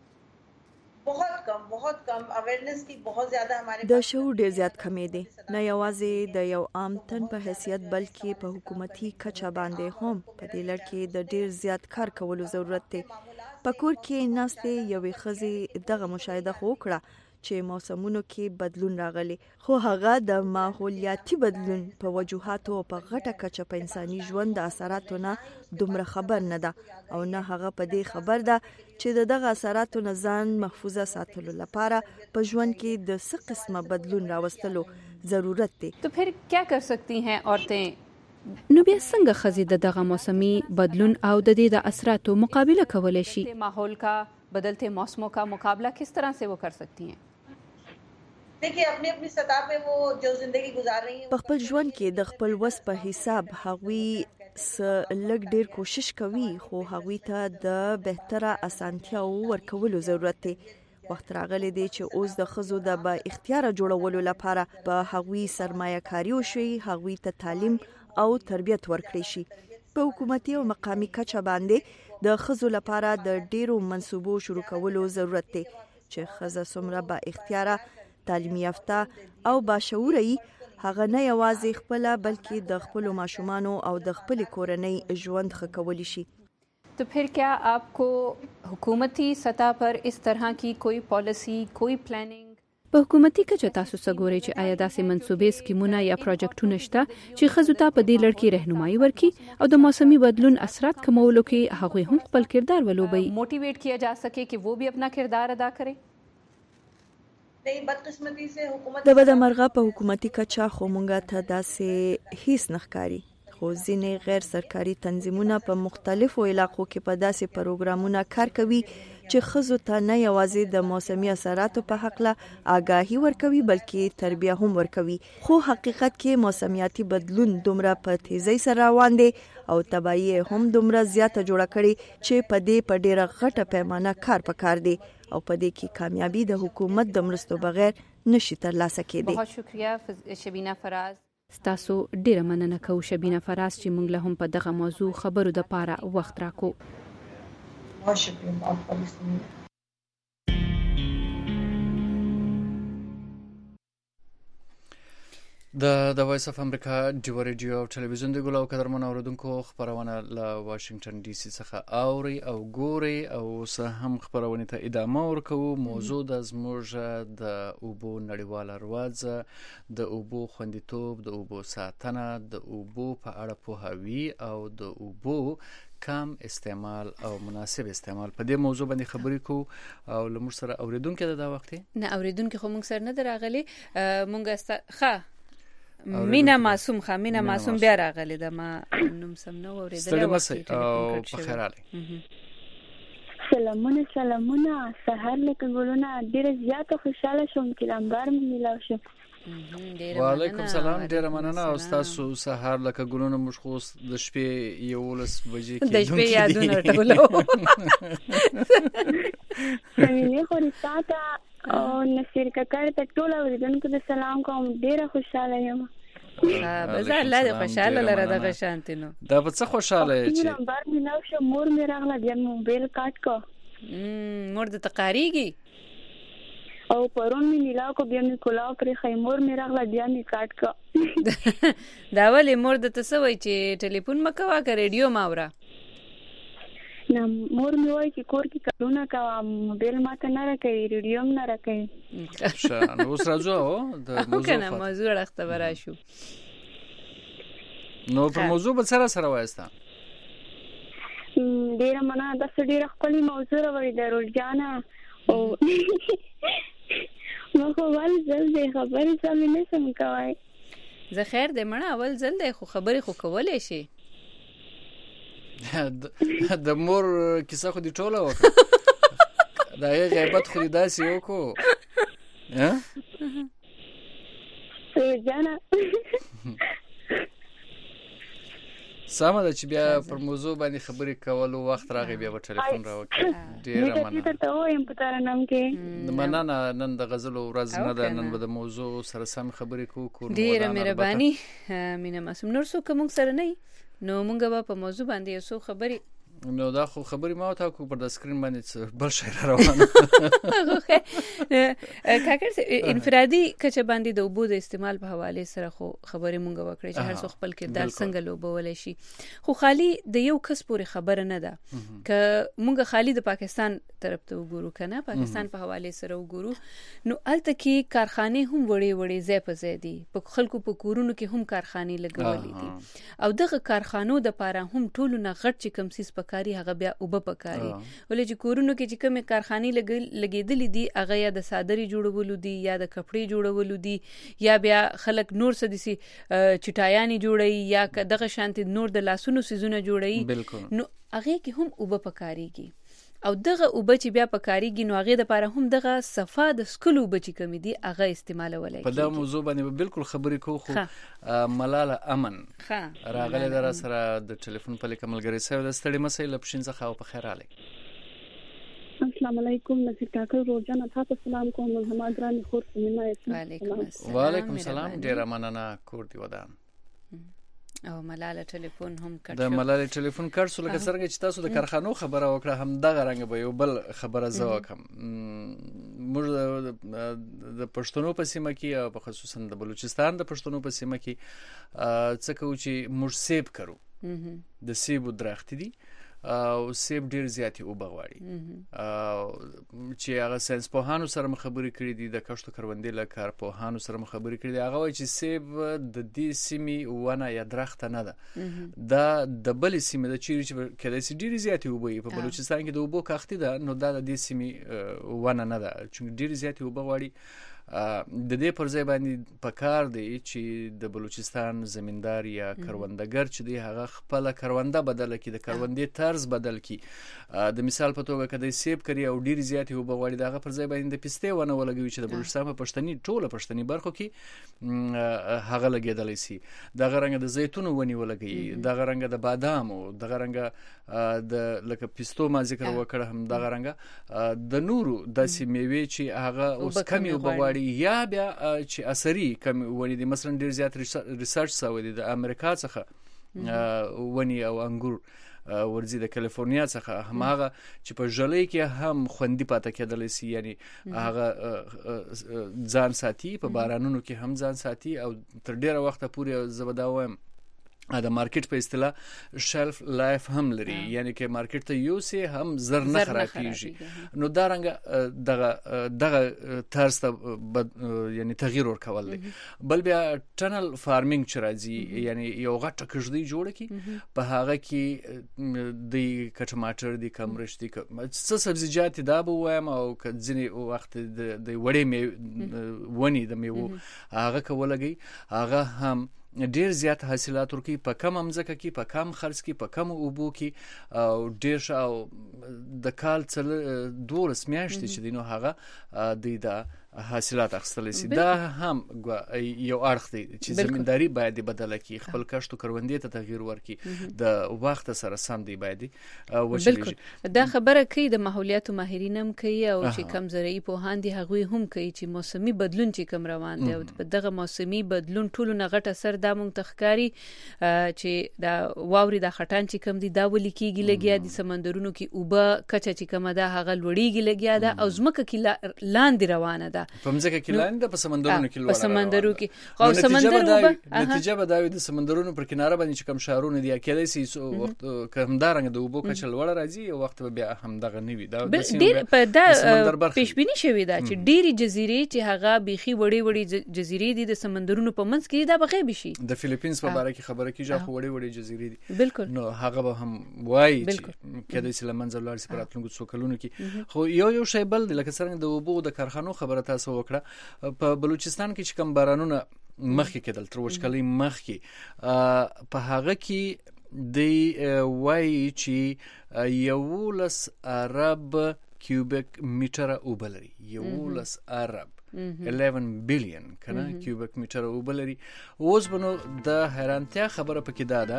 بہت کم اویرنس کی بہت زیادہ ہمارے د شعور ډیر زیات کمی دی. نه یوازې د یو عام تن په حیثیت بلکې په حکومتي کچه باندې هم په دې لړ کې د ډیر زیات کار کولو ضرورت دی. په کور کې ناستې یوې ښځې دغه مشاهده خو وکړه چې موسمونو کې بدلون راغلی خو هغه د ماحولیاتي بدلون په وجوهاتو په غټه کچه په انساني ژوند د اثراتو نه دومره خبر نه ده او نه هغه په دې خبر ده چې دغه اثراتو نه ځان محفوظه ساتلو لپاره په ژوند کې د څه قسمه بدلون راوستلو ضرورت دی. تو پھر کیا کر سکتی ہیں عورتیں؟ نو بیا څنګه ښځې د دغه موسمي بدلون او د دې د اثراتو مقابله کولی شي؟ ماحول کا بدلتے موسموں کا مقابلہ کس طرح سے وہ کر سکتی ہیں؟ دیکھیے اپنی سطح پہ وہ جو زندگی گزار رہی ہیں په خپل ژوند کې د خپل وس په حساب هغوی لږ ډیر کوشش کوي خو هغوی ته د بهتره اسانتیاو ورکولو ضرورت دی. وخت راغلی دی چې اوس د ښځو د با اختیار جوړولو لپاره په هغوی سرمایه کاری وشي، هغوی ته تعلیم او تربیت ورکړي شي. په حکومتي او مقامي کچه باندې د ښځو لپاره د ډیرو منصوبو شروع کولو ضرورت دی چې ښځه څومره با اختیاره، تعلیم یافته او باشعوره وي، هغه نه یوازې خپله بلکې د خپلو ماشومانو او د خپلې کورنۍ ژوند ښه کولی شي. तो फिर क्या आपको हुकूमती सतह पर इस तरह की कोई पॉलिसी, कोई प्लानिंग په حکومتي کچه تاسو څه ګورئ چې آیا داسې منصوبې، سکیمونه یا پروجیکټونه شته چې ښځو ته په دې لړ کې رهنمایي ورکړي او د موسمي بدلون اثرات کمولو کې هغوی هم خپل کردار ولوبوي؟ موټیویټ کیا جا سکے کہ وہ بھی اپنا کردار ادا کرے؟ د بدمرغه په حکومتي کچه خو مونږ ته داسې هیڅ نه ښکاري، خو ځینې غیر سرکاري تنظیمونه په مختلفو علاقو کې په داسې پروګرامونه کار کوي چې ښځو ته نه یوازې د موسمي اثراتو په هکله آګاهي ورکوي بلکې تربیه هم ورکوي. خو حقیقت کې موسمیاتي بدلون دومره په تیزی سره روان دی او تباہي هم دومره زیاته جوړه کړي چې په دې په ډیره غټه پیمانه کار پکار دی او په دې کې کامیابی د حکومت د مرستو بغیر نشي ترلاسه کېدی. بہت شکریہ شبینہ فراز. ستاسو ډیره مننه کوم شبینہ فراز چې موږ له هم په دغه موضوع خبرو د پاره وخت راکو. बहुत शुक्रिया आपका भी सुनिए. د وایس اف امریکا ډیو ریډیو او ټلویزیون د ګلو قدرمن اوردونکو خبرونه له واشنگټن ډي سي څخه اوري او ګوري او سه هم خبرونه ته ادامه ورکوو. موضوع د زموږ د اوبو نړیواله ورځ د اوبو خوندیتوب، د اوبو ساتنه، د اوبو په اړه پوهاوی او د اوبو کم استعمال او مناسب استعمال. په دې موضوع باندې خبرې کوو او لمر سره اوریدونکو د دا وخت نه اوریدونکو خو موږ سره نه دراغلي. موږ مینا معصوم خامینه معصوم بیا راغلی د ما نوم سم نو اوریدل او په خیر علي. سلامونه سحر لکه ګلونه ډیره زیاته خوشاله شوم چې لمبار مې ملاو شو. وعلیکم سلام، ډیره مننه. او تاسو سحر لکه ګلونه موږ خو د شپې 11 بجې کې د شپې یادونه ټولو سمینه خو رساته او نصیر کاکر ته ټول اوریدونکو ته سلام کوم. ډیره خوشاله یم. بازار الله دې خوشاله لره دغه شانتي نو. دا په څه خوشاله یې چې نمبر مې نو شو مور مې راغله بیا موبایل کاټ کو. مور د تقاریږي او پرون مې نیلاو کو بیا مې کولاو پرې خیمور مې راغله بیا مې کاټ کو. دا ولې مور د تسوي چې ټلیفون مکوا کا ریډیو ماورا؟ نه مور مې وایي چې کور کې کارونه کوه، موبایل ماته نه راکوي، ریډیو هم نه راکوي. ښه نو اوس راځو د موضوع کنه موضوع راخته براشو. نو په موضوع به سره وایسته ډیره مننه. دا ډیره خپل موضوع راوړی د رولجانا او ما خو ول زلدې خبرې سمې نه سم کوي. زه خیر دې مړه اول زلدې خو خبرې خو کولای شي. د مور کیسه خو دې ټوله وکړه دا یې غیبت خو دې داسې وکړو جانا. سمه ده چې بیا پر موضوع باندې خبرې کولو وخت راغی بیا به ټلیفون راوکړي. ډیره مننه. ته وایم په ترنم کې مننه. نن د غزل ورځ نه ده، نن به د موضوع سره سم خبرې کوو. ډیره مهرباني مینا معصوم. نور څوک موږ سره نه نو مونږ به په موضوع باندې یو څو خبرې نو دا خو خبرې ما ته کو پر د سکرین باندې بل شي روانه. کاکر انفرادي کچه باندې د اوبو د استعمال په حواله سره خو خبرې مونږ وکړې چې هر څو خپل کردار څنګه لوبول شي. خو خالی د یو کس پورې خبره نه ده ک مونږ خالی د پاکستان طرف ته وګورو کنه، پاکستان په حواله سره وګورو نو الته کې کارخانه هم وړي ځای په ځای دي، په خلکو په کورونو کې هم کارخانه لګولې دي او دغه کارخانو د پاره هم ټولو نه غټ چې کم سیس پکاري هغه بیا اوبه پکاري. ولې چې کورونو کې چې کومه کارخانه لګېدلې دي هغه یا د صادري جوړولو دي یا د کپړې جوړولو دي یا بیا خلک نور څه دي سي چټایانی جوړي یا دغه شانتي نور د لاسونو سيزونه جوړي. نو هغه کې هم اوبه پکاريږي او دغه اوبه چې بیا پکاريږي نو هغه د لپاره هم دغه صفه د سکلو اوبه چې کمی دي هغه استعمالولای په دا موضوع باندې بالکل خبرې کوو. خو ملاله امن راغله در سره د ټلیفون په لیکملګری سره د ستړي مسایل په شین ځخه او په خیر علي. السلام علیکم نصیر کاکر روزانه تاسو سلام کوم محمد رانی خور سمینا. وعلیکم السلام. وعلیکم السلام. ډیر مننه کور دی ودان. او ملاله ټلیفون هم کړ د ملاله ټلیفون کړ سو لکه څنګه چې تاسو د کارخانو خبره وکړه هم دغه رنګ به یو بل خبره زه وکم موږ د پښتنو په سیمه کې او خصوصا د بلوچستان د پښتنو په سیمه کې څه کوو چې موږ سیب کرو د سیبو درخت دي او سیب ډیر زیاتې اوبه غواړي چې هغه ساينس پوهانو سره مخابري کړې دي د کښتو کروندې له کارپوهانو سره مخابري کړې دي هغه وایي چې سیب د دې سیمې ونه یا درخت نه ده دا د بل سیمې د چیرې چې کله سي ډیر زیاتې اوبه په بلوچستان کې د اوبو کښتې ده نو دا د دې سیمې ونه نه ده چې ډیر زیاتې اوبه غواړي د دې پر ځای باندې پکار دی چې د بلوچستان زمیندار یا کروندګر چې دی هغه خپل کرونده بدل کړي د کروندې طرز بدل کړي د مثال په توګه کله سیب کړي او ډیر زیات یو بغوړي دغه پر ځای باندې د پسته ونه ولګوي چې د بلوچستان په پښتني ټوله پښتني برخو کې هغه لګیدلی سي دغه رنګ د زیتون ونی ولګي دغه رنګ د بادام او دغه رنګ د لکه پستو ما ذکر وکړه هم دغه رنګ د نورو د سیموي چې هغه اوس کمی وبغوړي یا بیا چې اثري کم ونی دي مثلا ډیر زیات ریسرچ سوی دي د امریکا څخه ونی او انګور ورزي د کالیفورنیا څخه هماغه چې په ژلې کې هم خوندې پاتې کېدل سي یعنی هغه ځان ساتي په بارانونو کې هم ځان ساتي او تر ډیره وخت پورې زبداوم د مارکیټ په اصطلاح شلف لایف هم لري یعنی کې مارکیټ ته یو سي هم زر نه خرابېږي نو دا رنګ دغه طرز ته یعنی تغییر ورکول دي بل بیا ټنل فارمینګ چې راځي یعنی یو غټه کښدۍ جوړه کی په هغه کې د کټماټر دي کمرش دي څه سبزیجات دا به وایم او ځینې وخت د وړې ونی د میوه هغه کولګي هغه هم ډیر زیات حاصلات ورکي په کم امزکه کې په کم خرڅ کې په کم اوبو کې او ډیر شاو د کال څل 12 میاشتې چې دینو هغه د حاصلات اخیستل شي دا هم یو اړخ دی چې زمینداری باید بدله کی خپل کښتو کروندې ته تغییر ورکړي د وخت سره سم دی باید وشلېږي دا خبره کوي د ماحولیات ماهرین هم کوي او چې کم زرعي پوهان دي هغه هم کوي چې موسمي بدلون چې کم روان دی او په دغه موسمي بدلون ټولو نه غټه سر د مونږ تخکاری چې دا واوري د خټان چې کم دي دا ولي کیږي لګیا دي سمندرونو کې اوبه کچا چې کم ده هغه لوړیږي لګیا ده او زمکه کې لاندې روانه ده په مځکه کې لاندې په سمندرونو کې په سمندرو کې او سمندرونو نتیجه به دا وي د سمندرونو پر کناره باندې چې کم شهرونه دي کېدای شي وخت کوم دارنګ د اوبو کچل وړ راځي او وخت بیا هم دغه نیوي دا ډیر په دا پېښبینی شوی دا چې ډېری جزیرې چې هغه بيخي وړي جزیرې دي د سمندرونو په منځ کې دا بغیر بشي د فلیپینز په اړه کې خبره کیږي خو وړي جزیرې دي بالکل نو هغه به هم وایي چې کېدای شي لمنځه لاړ شي پراتلونکو څو کلونو کې خو یو شی بل لکه څنګه د اوبو د کارخانو خبره تاسو وکړه په بلوچستان کې چې کوم بارانونه مخکې کېدل تر وشکلې مخکې په هغه کې د وایي چې 11 ارب کیوبیک میټر اوبه لري 11 ارب 11 بلین کنه کیوبیک میټر اوبه لري اوس بنو د حیرانتیا خبره پکې ده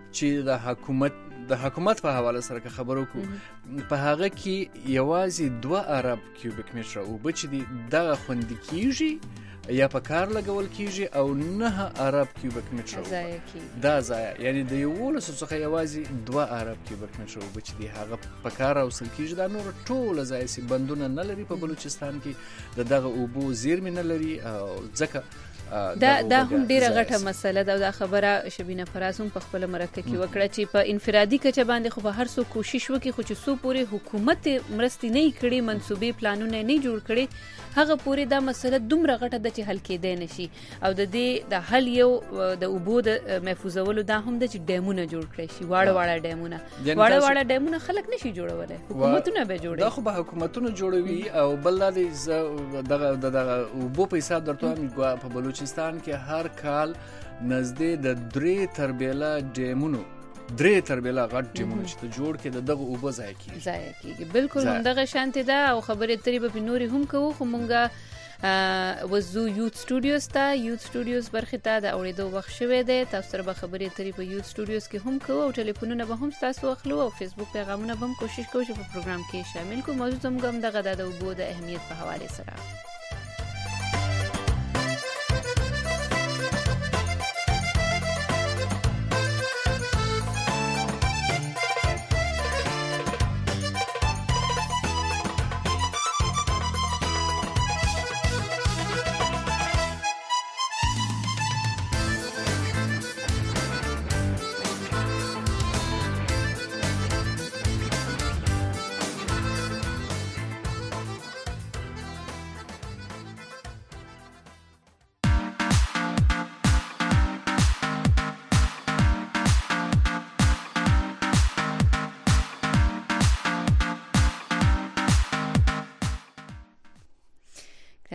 چې د حکومت په حواله سره خبرو کو په هغه کې یوازې 2 ارب کیوبیک میټر اوبه چې دغه خوندې کیږي یا په کار لګول کیږي او 9 ارب کیوبیک میټر دا ضایع یعنی د یو څخه یوازې 2 ارب کیوبیک میټر اوبه چې هغه په کار اوسل کیږي دا نور ټول ضایع سي بندونه نه لري په بلوچستان کې دغه اوبو زیرمې نه لري او ځکه دا هم ډیره غټه مسله ده دا خبره شبینه فراز هم په خپل مرکه کې وکړه چې په انفرادي کچه باندې خو به هر څوک کوشش وکړي خو چې سو پورې حکومت مرستې نه کړي منسوبې پلانونه نه جوړ کړي هغه پورې دا مسله دومره غټه ده چې حل کېدای نشي او د دې د حل یو د اوبو د محفوظولو دا هم د چې ډیمونه جوړ کړي شي واړه ډیمونه خلک نشي جوړولای حکومتونه به جوړي دا خو به حکومتونه جوړوي او بل دغه اوبو په حساب درته هم په بلوچستان کې هر کال نزدې د 3 تربیلا ډیمونو 3 تربیلا غټ ډیمونو چې جوړ کې دغه اوبه ضایع کیږي بالکل همدغه شانتي ده او خبرې ترې په نوري هم کوو خو مونږه وزو یوت سټوډیوز برخه ته د اوریدو وخت شوه دی تاسو سره به خبرې ترې په یوت سټوډیوز کې هم کوو او ټلیفونونه به هم تاسو اخلو او فیسبوک پیغامونه به هم کوشش کوو چې په پروګرام کې شامل کوو موضوع زموږ دغه د اوبو د اهمیت په حواله سره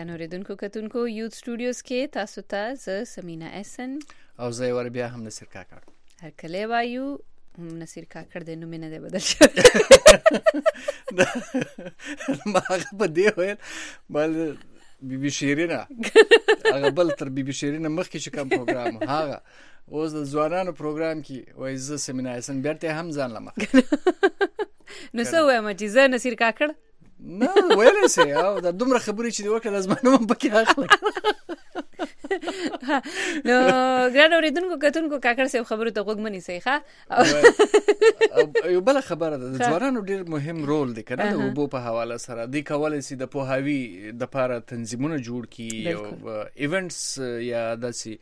ګرانو اوریدونکو کتونکو یوت سټوډیوز کې تاسو ته ز سمینا احسن او زه ور بیا هم نصیر کاکړ هر کله وایو نصیر کاکړ د نوم نه بدل شو ما په دې ویل بل بي شیرینه هغه بل تر بي شیرینه مخکې چې کوم پروګرام هغه اوس د ځوانانو پروګرام کې وای ز سمینا احسن بیرته هم ځان لمخ نو څه وایم چې زه نصیر کاکړ نه ویلې سي او د دومره خبرې چې دی وکړه لازم نو پکې اخلي نو ګرانو اوریدونکو کتونکو کاکړ صاحب خبرو ته غوږ منی سي ښه یو بل خبره ده ځوانانو ډیر مهم رول دی کنه د وبو په حواله سره دی کولای سي د پوهاوی د لپاره تنظیمونه جوړ کړي او ایونټس یا داسي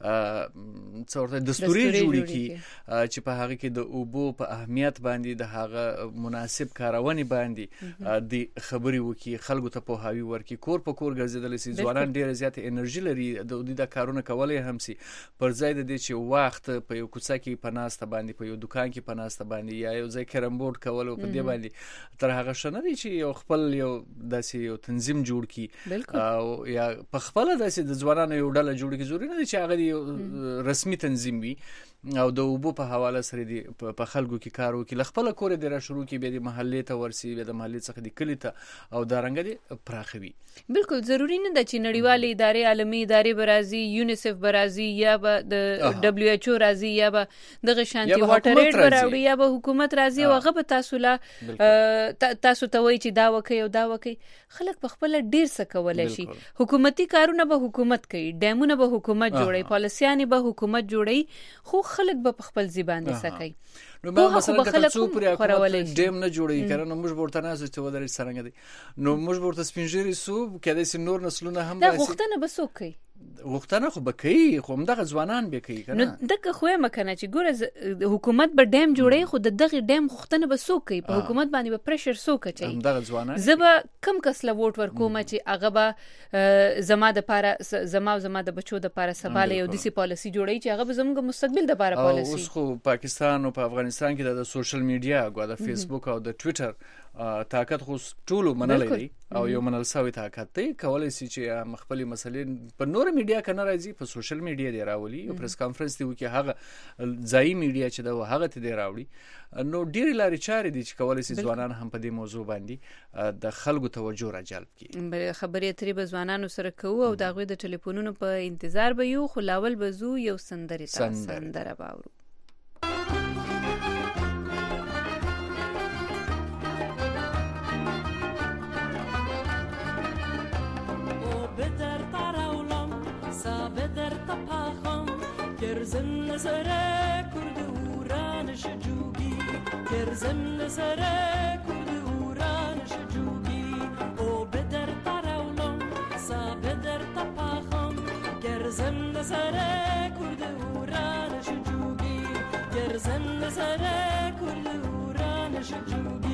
څورته دستوري جوړ کړي چې په هغه کې د وبو په اهمیت باندې د هغه مناسب کارونې باندې د خبري وکي خلکو ته پوهاوی ورکي کور په کور ګرځیدل سي ځوانان ډیر زیات انرژي لري د کارونه کولای هم سي پر ځای د دې چې وخت په یو کوڅه کې پناسته باندې په یو دکان کې پناسته باندې یا یو ځای کرم بورډ کول او په دې باندې تر هغه شنه دي چې یو خپل یو داسې یو تنظیم جوړ کی او یا په خپل داسې د ځوانانو یو ډله جوړ کی ضروري نه چې هغه رسمي تنظیم وي او د وبو په حواله سره دی په خلکو کې کار وکړي لخپل کور دی را شروع کی به د محلې ته ورسي به د محلې څخه د کلی ته او دا رنګ دی پراخوي بالکل ضروری نه ده چې نړیوالې ادارې عالمي ادارې برازي یونیسف برازي یا به د دبليو ایچ او رازي یا به د شانتي واټر ایډ براوړي یا به حکومت رازي او هغه به تاسو ته وایي چې دا وکي او دا وکي خلک په خپل ډیر څه کولای شي حکومتي کارونه به حکومت کوي ډیمونه به حکومت جوړي پالیسيانې به حکومت جوړي خو خلک به په خپل ځبان دي سکي نو مثلا کله څو پرې حکومت ډیم نه جوړي کړه نو موږ ورته نه چې ودرې څنګه دي نو موږ ورته سپینجری سو کله چې نور نسلونه هم دا غوښتنه به څوک کوي غوښتنه خو بکې خو همدغه ځوانان به کوي کنه نو دغه خو مکنه چې ګوره حکومت به ډیم جوړي خو دغه ډیم غوښتنه به څوک کوي په حکومت باندې به پریشر څوک کوي همدغه ځوانان زبا کم کس له ووټ ورکوم چې هغه به زما د لپاره زما د بچو د لپاره سباله یو دسی پالیسی جوړي چې هغه به زموږ مستقبل د لپاره پالیسی اوس خو پاکستان او په افغانستان کې د سوشل میډیا غو د فیسبوک او د ټوئیټر طاقت خو ټول منلې دی او یو منل سوي طاقت دی کولای شي چې مخبلي مسلې په نور میډیا کې نه راځي په سوشل میډیا دی راولي او پریس کانفرنس دی وکي هغه ځای میډیا چې دا هغه ته دی راوړي نو ډیر لاري چارې دي چې کولای شي ځوانان هم په دې موضوع باندې د خلکو توجه را جلب کړي خبرې اترې به ځوانانو سره کوو او دغه د ټلیفونونو په انتظار به یو خو لاول بزو یو سندره باورو Gerzin sare kurdu uran shjugi Gerzin sare kurdu uran shjugi O bedar tarawlom sa bedar tapakham Gerzin sare kurdu uran shjugi Gerzin sare kurdu uran shjugi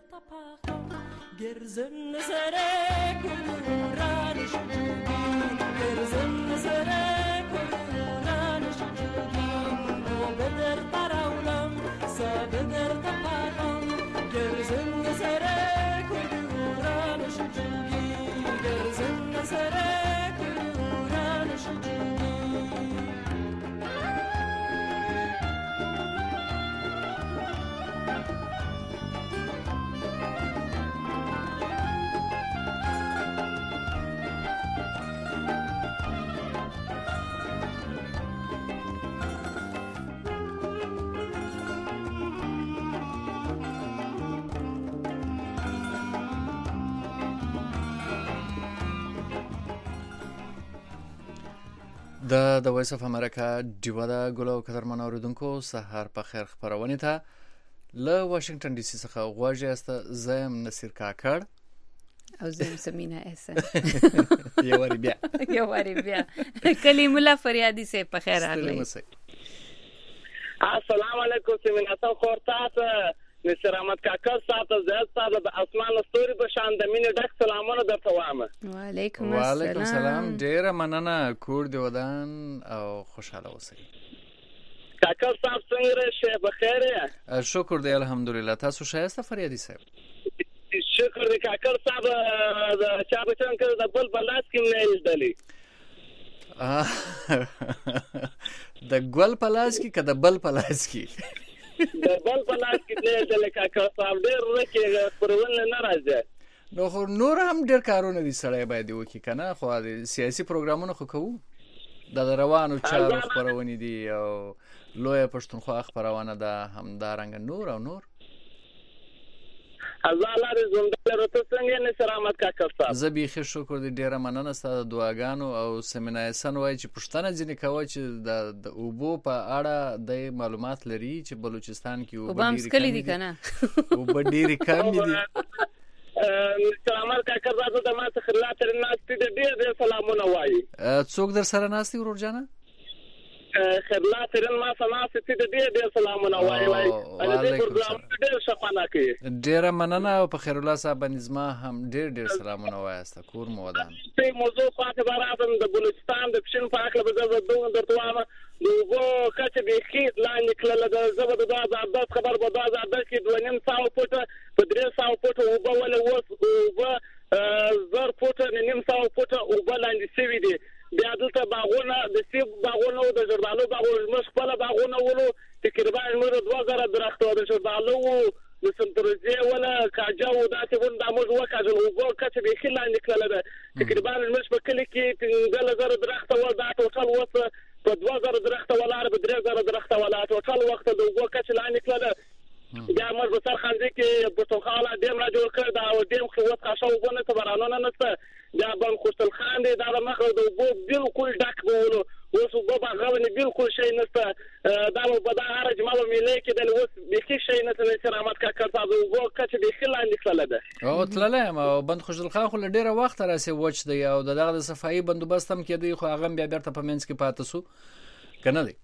tapaqam gerzin sare kuran shugi gerzin sare kuran shugi o bedar tarawlam sa bedar tapaqam gerzin sare kuran shugi gerzin sare kuran shugi د وایس اف امریکا ډیوا د ګلو قدرمن اوریدونکو سحر په خیر خبرونه ته له واشنگټن ډي سي څخه غواړي است زم نصیر کاکړ او زم سمینا احسان یو واری بیا کلیم الله فریادی سے په خیر راغلی السلام علیکم سمینا تاسو خورتات نصیر احمد کاکړ ساته زه تاسو د اسمان ستوري په شان د مینې ډک سلامونه درته وایم. وعلیکم السلام. ډیره مننه کور دی ودان او خوشاله اوسئ. کاکړ صاحب څنګه شه بخیر یې؟ شکر دی الحمدلله. تاسو شایسته فریادي صاحب؟ شکر دی کاکړ صاحب د چا په څنګه کې د بل بلاس کې نه لیدلی د ګل پلاس کې کده بل پلاس کې د بل پلاس کې نه لیدلی کاکړ صاحب ډېر ورکه پرول نه راځي. نو خو نور هم ډېر کارونه دي سړی باید وکړي کنه. خو د سیاسي پروګرامونو خو کوو د روانو چارو خبرونه دي او لوی پښتونخوا خبرونه ده همدارنګ نور او نور. الله لري زنده رته څنګه نه سلامت کاکړ صاحب. زه بيخي شکر دي ډیره مننه ستاسو دعاګانو او سمینایسن وای چې پښتنه ځنی کوي چې د اوبو په اړه د معلومات لري چې بلوچستان کې اوبه ډیری کنه اوبه ډیری کم دي. سلامت کاکړ صاحب د ما څخه خلاص الناس ته ډیر سلامونه وایي. څوک در سره ناستي ورور جانه؟ خدمات رن ما سماس ته ډیر سلامونه وایي. انا دې پروګرام ډیر شپانه کوي. ډیر مننه او په خیر الله صاحب نظام هم ډیر سلامونه وایست. کور مو ودان. په موضوع خاطر راځم د بلوچستان د پښین په اړه به زه دوه درته وایم. دوه کچې به خېټ لاندې کړل د زبر د عباس خبر به د عباس کې 2.5 فوټه په 300 فوټه او بل وس زر فوټه 900 فوټه او بل لاندې سوي دي. بیا دلته باغونه د سیب باغونه او د زردالو باغونه مش خپل باغونه ولو تقریبا موږ 2000 درخت او د زردالو د سنترزي ولا کاجو داسې ون د موږ وکړل او وګ کته به خلانه کړل ده تقریبا مش په کلی کې 5000 درخت او د ټوټل وس په 2000 درخت ولا په 3000 درخت ولا ټوټل وخت د وګ کته لانه کړل. بیا موږ په سر خانځي کې په توخاله ډیم را جوړ کړ دا او ډیم خو وخت خاصو ونه ته برانونه نسته. بیا بن خوشتل خان دی دا مخه د وګ بالکل ډک بولو اوس وګ باغونه بالکل شي نسته. دا په دا هرج مالو ملي کې د اوس به شي نسته سلامت کاکړ صاحب وګ کته به خلانه کړل ده او تللم او بند خوشتل خان خو ډیره وخت راسي وچ دی او دغه د صفایي بندوبست هم کې دی خو هغه بیا بیرته په منځ کې پاتې سو کنه دی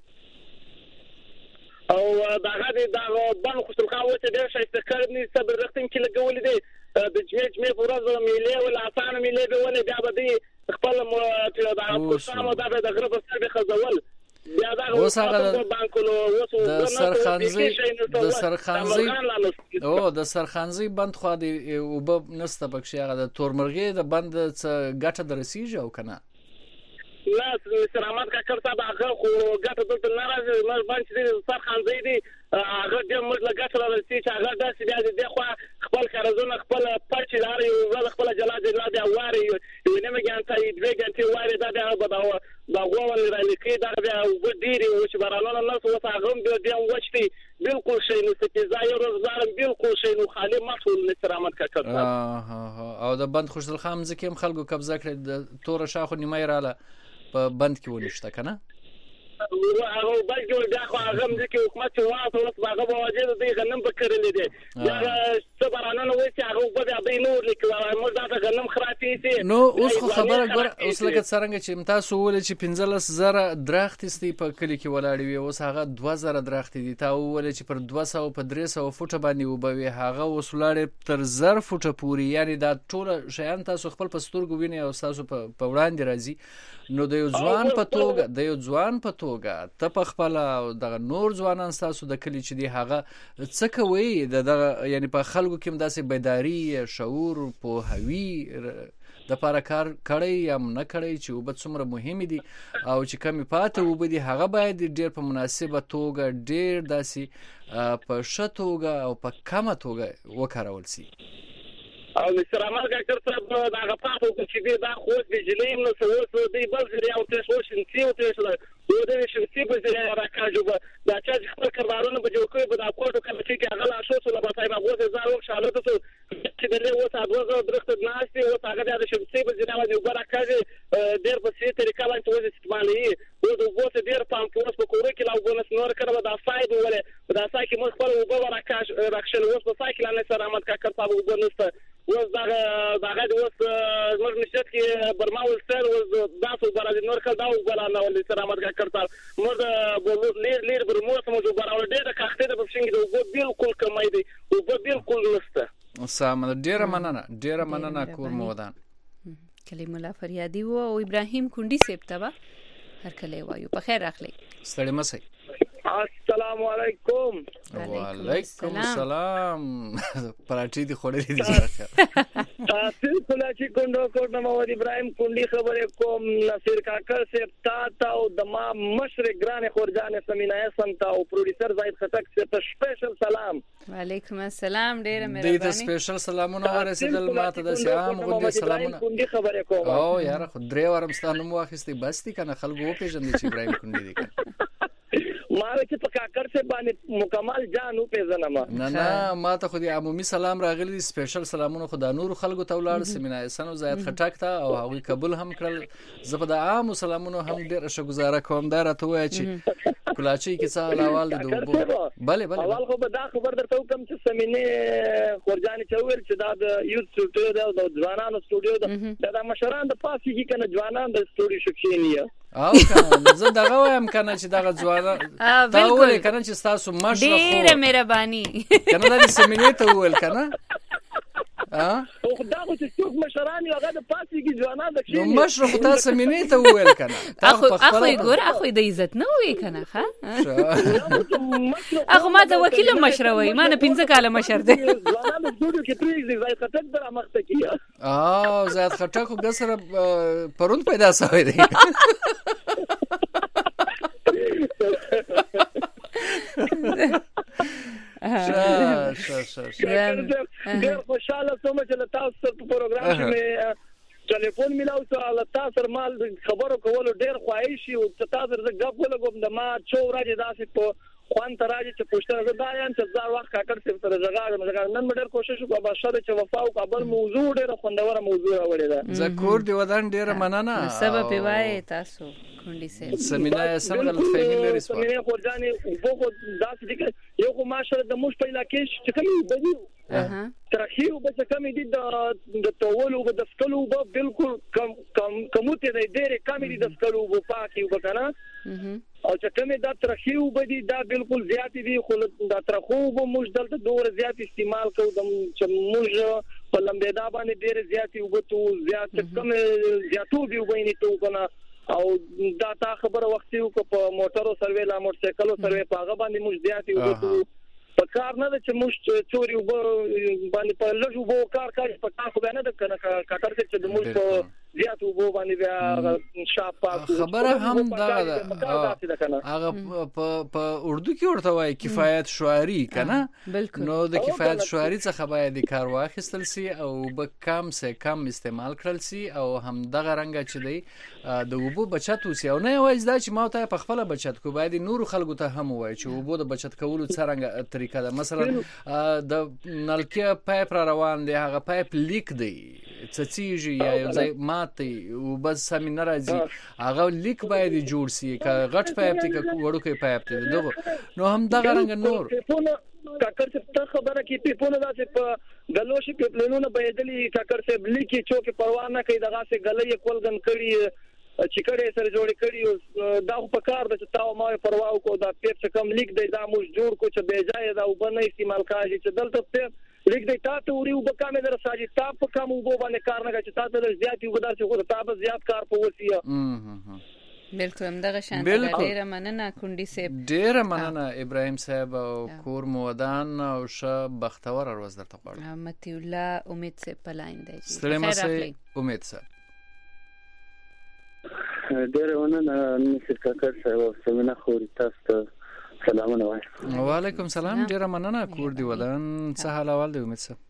او داغه د بن خوشتل خان وته ډیر شایسته کړنی صبر رختم کې لګول دي د جمع ورځ میلې ولا اسانه میلې به ولې بیا به دي خپل د کوشامو د غرب سره خزول بیا دا اوسه د سرخانزي بند خو دی او به نسته پکې هغه د تورمرغي د بند ګټه درسیږي او کنه لا سلامت کاکړ صاحب هغه خو ګټه دلته ناراضي مې باندې سرخانزي دي هغه د موږ لګټه راځي چې هغه داسې بیا دي خو خپل خرزونه خپل پرچې لري او خپل جلاد جلاد واري یو نیمه ګانټه دوه ګانټه واري دا به بداوه دا غوول رالکې دا بیا وديري او چې برانونه نو څه هغه بیا وچتي بالکل شي نو چې ځای روزګار بالکل شي نو خالي مسؤل سلامت کاکړ صاحب او د بند خوشدل خان ځکه هم خلکو قبضه کړ د تور شاخو نیمه رااله په بند کې ونشته کنه هغه بلکې دا خو هغه مځکه حکومت واسه اوس هغه بواجه د غنم په کړل دي دا څه برانه نو چې هغه وبد ابي نور لیکو موږ دا غنم خراتې دي نو اوس خو خبره ګور اوس لکه څنګه چې تاسو ول چې 15000 درخت استي په کلی کې ولاړ وي اوس هغه 2000 درخت دي تا ول چې پر 200 په 300 فوټه باندې وبوي هغه وسولاړ تر 1000 فوټه پوري یعنی دا ټول شیان تاسو خپل پستورګو ویني او تاسو په وړاندې راځي نو د یو ځوان په توګه ته په خپل د نور ځوانان تاسو د کلی چې دی هغه څه کوي د یعنی په خلکو کې داسې بیداری شعور په هوی د لپاره کار کړی یا نه کړی چې وبد څومره مهم دي او چې کمی پاته وبدي هغه باید ډیر په مناسبه توګه ډیر داسې په شتوګه او په کمه توګه وکړول شي او مستر عمر ډاکټر صاحب دا غپاتو چې دا خو د جنیم نو څه دی بل ځای او تاسو شنتي او تاسو و د شنتي په ځای راکاجو دا چې خپل کارونه به جوړ کړي په دا کوټو کې چې هغه لا شو څه به تایبه غوځي زارو شاله ته چې د له وته دغه درخت ناشتي او هغه د شنتي په ځای باندې وګراکاجي ډېر په سي طریقه باندې وځي استعمالي او د وته ډېر پام کوس په کور کې لا وګونس نور کړه دا فائدې ولې دا ساکي مخ په وګراکاج راکشل اوس په ساکي لاندې سره احمد کاکر صاحب وګونسته اوس دا اوس موږ نشته کې برماول سر اوس تاسو برابر نور کړه دا وګورانه ولې سره احمد کاکر صاحب موږ لیر برمو ته موږ براول ډېر کاخته د بشنګ د وګ بالکل کمای دی او بالکل نشته سم ډېر مننه کور مودان کلیم الله فریادی او ابراهیم کونډي سیب تبا هر کله وایو په خیر راخلی ستړي مسئ السلام علیکم وعلیکم السلام پراټی دی خوړلې دي تاسو کله چې کوندو کوټ محمد ابراهیم کونډي خبرې کوم نصیر کاکر سے تا او د ما مشرق ګران خورجان سمینا اسم تا او پروډوسر زاید خټک سے سپیشل سلام وعلیکم السلام ډیره مهرباني دې سپیشل سلامونه ورسېدل ماته د سلام غوډه سلامونه کونډي خبرې کوم او یار خو درې ورم ستانو واخستې بس دي کنه خلکو پیژندې چې ابراهیم کونډي دي ماره چې په کاکر سے باندې مکمل جانو پیژنم نه ما ته خو دې عمومي سلام راغلی سپیشل سلامونه خو د نور خلکو ته ولاړ سیمینه سنو زاید خټک ته او هغه قبول هم کړل زه په د عام سلامونه هم ډیر شګزاره کوم دا راته وای چې کلاچی کې څه حوال دي دوه بله اول خو به دا خبر درته کوم چې سیمینه خورجان چویر چې دا د یوت سټوډیو د ځوانانو سټوډیو د مشران د پاسې کې کنه ځوانان د سټوډیو شکشینیه او کنه زه دغه وایم کنه چې دغه ځوانان تا وایي کنه چې تاسو مشره خو ډیره مهرباني کنه د سیمینه ته وول کنه او خدای خو چې څوک مشران یو هغه د پاسې کې ځوانان د نو مشره خو تاسو سیمینه ته وول کنه اخو ګور اخو د عزت نه وي کنه ها اخو ما ته وکیل مشره وای ما نه 15 کاله مشر دی ځوانان د جوړو کې پریږدي زاید خټک در مخته کیه او زاید خټک خو ګسره پروند پیدا شوی دی ډېر خوشاله سوم چې تاسو په پروګرام کې مې ټلیفون ملاو سره تاسو سره مال خبرو کولو ډېر خواهشي او تاسو سره غږ ولګوم د ما چو راځي داسې په خوان تراجه چې پوښتنه زه دا یم چې ځار وخت کاکر سره زغاړم نن ډېر کوشش وکړم بشره چې وفا او قبل موضوع ډېر خوندوره موضوع راوړې ده زکور دی ودان ډېر مننه سبب پیوای تاسو کونډي سه سیمینه څنګه لفهمي لري سو سیمینه خورجاني وګو داسې دي یو خو ماشه د موږ په علاقې چې کومي بدی ترخیو به کومي دي د تولو به د سکلو به بالکل کموته دی ډېر کمی دي د سکلو به پاکي وکنه او چې کومه دا ترخیو به دي دا بالکل زیات دي خو دا ترخو به موږ دلته ډور زیات استعمال کوو چې موږ په لمبېدا باندې ډېر زیات وبتو زیات کوم زیاتو دی وبینې تو کنه او دا تا خبره وختي کو په موټرو سروې لا موټر سایکلو سروې په هغه باندې موږ زیات وبتو په کار نه ده چې موږ چوري وب باندې په لږ وب کار په کار خو نه ده کنه کټر چې د موږ په زیات وب باندې بیا شاپا خبره هم دا هغه په اردو کې ورته وایي کفایت شعاری کنه نو د کفایت شعاری څخه باید کار واخیستل سي او به کم سه کم استعمال کړل سي او هم دغه رنګ چې دی د وبو بچت وسی او نه وایي دا چې ما ته په خپل بچت کو باید نور خلکو ته هم وایي چې وبو د بچت کولو څنګه طریقه ده مثلا د نلکه پایپ روان دی هغه پایپ لیک دی څڅیږي یا یو ځای ماته او بس سم نه راځي هغه لیک باید جوړ سي که غټ پایپ دی که وړوکی پایپ دی دغه نو هم دغه رنګ نور کاکر څه ته خبره کې پیپونه داسې په غلوشي په پلانونو بيدلې کاکر څه لیکي چوکي پروا نه کوي دغه څه غلې کولګن کړي چې کړي سره جوړ کړي دا په کار د تاو ما پروا کو دا پیپ کم لیک دی دا موږ جوړ کو چې بے ځای دا وبنه استعمال کاږي چې دلته په لیک دی تاسو وري وبکامه در ساجي تاسو په کوم وبو باندې کار نه کوي تاسو زیات یو دار چې تاسو زیات کار په وسیه بالکل همدغه شان ډیره مننه کونډي صاحب ډیره مننه ابراهيم صاحب او کور مودان او شه بختور ورځ درته غواړم متي الله امید صاحب پلاین دی ستړي مشه امید صاحب ډیره مننه نصر کاکر صاحب سمینه خوري تاسو سلامونه وایم وعلیکم سلام ډیره مننه کور دی ودان څه حال اول دی امید صاحب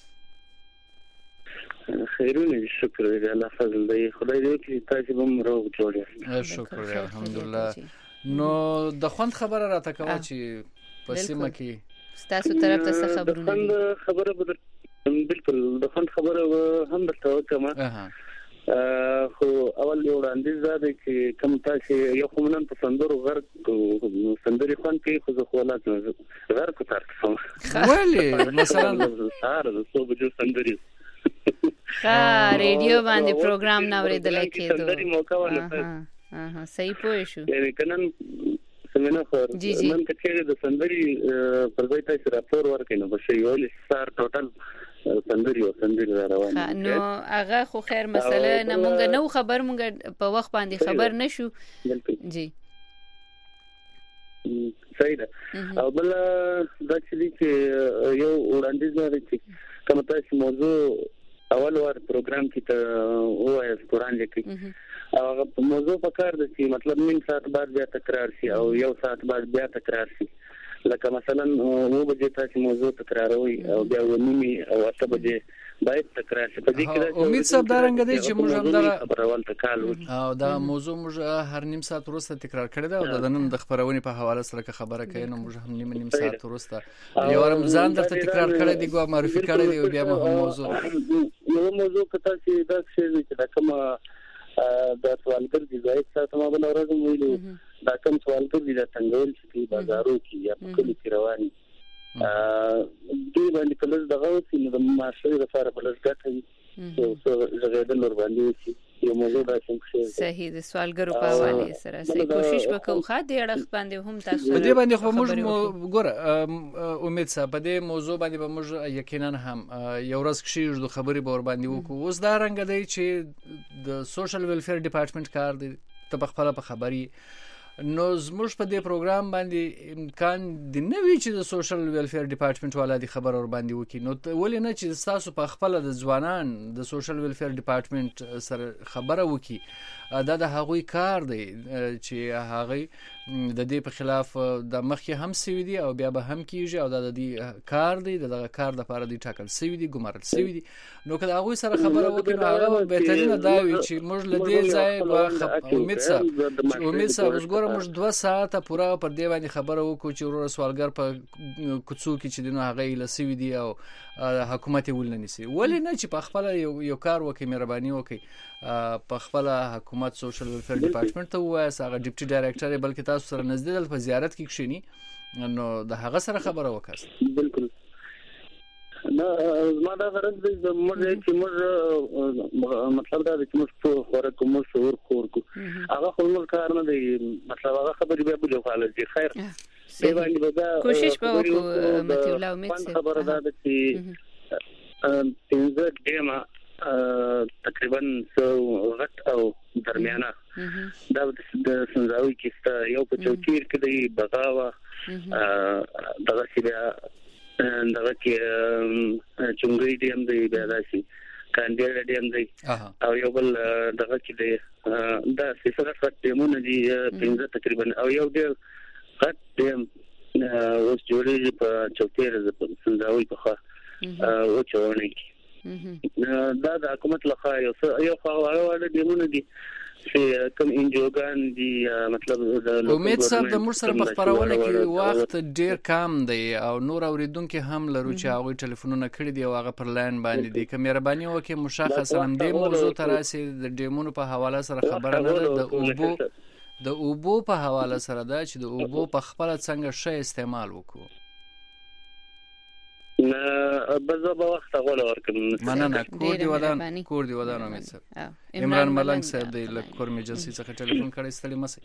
خیرونه شکر دی الله فضل دی خدای دې چې تاسو هم روغ جوړ یاست شکر دی الحمدلله نو د خوند خبره راته کوي چې په سیمه کې تاسو طرف ته څه خبرونه خبره بالکل د خوند خبره هم درته کوم خو اول یو وړاندیز دا دی چې کوم تاسو یو کومنن په سندرو غرق سندري خوان کې خو زه خولات غرق تاسو ولی مثلا سهار د صبح جو سندري ریډیو باندې پروګرام نه اورېدل کېدو سندري موقع ولا صحیح پوه شو یعنی کنن سمینه خو نن کې د سندري پر ځای تاسو راپور ورکړئ نو بس یو لسار ټوټل سندري روان نو هغه خو خیر مسله نه مونږ نو خبر مونږ په وخت باندې خبر نشو جی صحیح ده او بل دا چې یو وړاندیز لري چې کوم تاسو موضوع اول ور پروګرام کې ته وایي قرآن لیکي او هغه موضوع په کار د چې مطلب نیم ساعت بعد بیا تکرار شي او یو ساعت بعد بیا تکرار شي لکه مثلا و بجې تاسو موضوع تکراروي او بیا ونیمي او 8 بجې باید تکرار شي په دې کې امید صاحب دا رنګ دی چې موږ هم دا خبرول تکال او دا موضوع موږ هر نیم ساعت وروسته تکرار کړی دا او د نن د خبرونې په حواله سره خبره کوي نو موږ هم نیم ساعت وروسته یو رمضان درته تکرار کړی دی ګو معرفي کړی دی بیا مهم موضوع یو موضوع کته چې دا چې دا کوم دا سوالګر دي زاید ساتم ما بل ورځ ویلو دا کوم سوالګر دي د څنګهول چې بازارو کې یا په کلی کې رواني دوی باندې کله دغه چې د معاشري لپاره بلځګټ وي او څه زغیدل ور باندې چې یو موضوع دا څنګه صحیح د سوالګرو په حواله سره صحیح کوشش وکړو خا دې اړه باندې هم تاسو په دې باندې خو موږ ګوره امید صاحب په دې موضوع باندې به موږ یقینا هم یو ورځ کې د خبرې به ور باندې وکړو اوس دا رنګ دی چې د سوشل ویلفیر ډپارټمنټ کار دی ته په خپل په خبري نو زموږ په دې پروګرام باندې امکان دی نه وی چې د سوشل ویلفیر ډپارټمنټ والا دی خبر ور باندې وکړي نو ولې نه چې تاسو په خپل د ځوانان د سوشل ویلفیر ډپارټمنټ سره خبره وکړي دا د هغوی کار دی چې هغه د دې په خلاف د مخکې هم سوي دي او بیا به هم کیږي او د دې کار دی د کار لپاره دی ټاکل سوي دي ګمارل سوي دي نو کله هغه سره خبره وکړو هغه بهترینه دا وي چې موږ له دې ځای امید صاحب وګورئ موږ 2 ساعته پورا پر دی باندې خبره وکړو چې ورور سوالګر په کوڅو کې چې دنه هغه لسوي دي او حکومت ولنسي ولې نه چې په خپل یو کار وکړي مهرباني وکړي په خپل حکومت سوشل ویلفیر ډپارټمنټ ته وایي هغه ډیپټي ډایریکټر بلکې تاسو سره نږدې په زیارت کې کښینی نو د هغه سره خبره وکړه بالکل نه زما دا غرض دی موږ چې موږ مطلب دا چې موږ په خوراک کوم شعور خور کو هغه خپل کار نه دی مطلب هغه خبرې به په حواله دي خیر دی باندې دا کوشش وکړو متي الله امید سره خبره ده چې پنځه دیمه تقریبا غټ او درمیانه دا د سنځاوي کې یو په چوکیر کې دی بغاوه دغه چې دغه کې چونګړی ډیم دی بیا راشي کاندیر ډیم دی او یو بل دغه کې دی دا څه څه ډیمونه دي پنځه تقریبا او یو ډیر غټ ډیم اوس جوړیږي په چوکیر د سنځاوي په خوا او چوڼي دا د حکومت لخوا یو خواړه ډیمونه دي چې کوم انجوګان دي مطلب د امید صاحب د موږ سره په خبرونه کې وخت ډیر کم دی او نور اوریدونکو هم لرو چې هغه ټلیفونونه کړی دی او هغه پر لاین باندې دي کوم مهرباني وکړئ مشخصا هم دې موضوع تراسي د ډیمونو په حواله سره خبره نه د اوبو په حواله سره دا چې د اوبو په خپل څنګه شی استعمال وکړو نه بزه به وخت غوړ ورکم. مننه. کور دی ودان امید صاحب. عمران ملنګ صاحب د لکور ایجنسی څخه ټلیفون کړی، ستړي مسئ.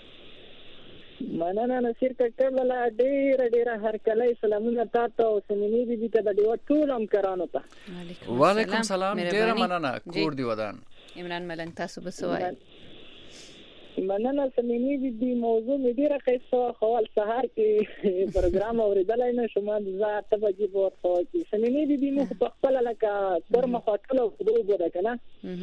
مننه نصیر کټر لا ډیر هر کله سلامونه تاسو او سمینی بي ته د ډیو ټول هم کرانو ته. وعلیکم سلام. ډیر مننه. کور دی ودان. عمران ملنګ تاسو به سوای. مننه سمینی بي موضوع مې ډیره ښه خو سهار کې پروګرام اوریدلای نه شوم. زه ته بجې ورته چې سمینی بي مو په خپل لکه تر مخاطله وګورئ کنه.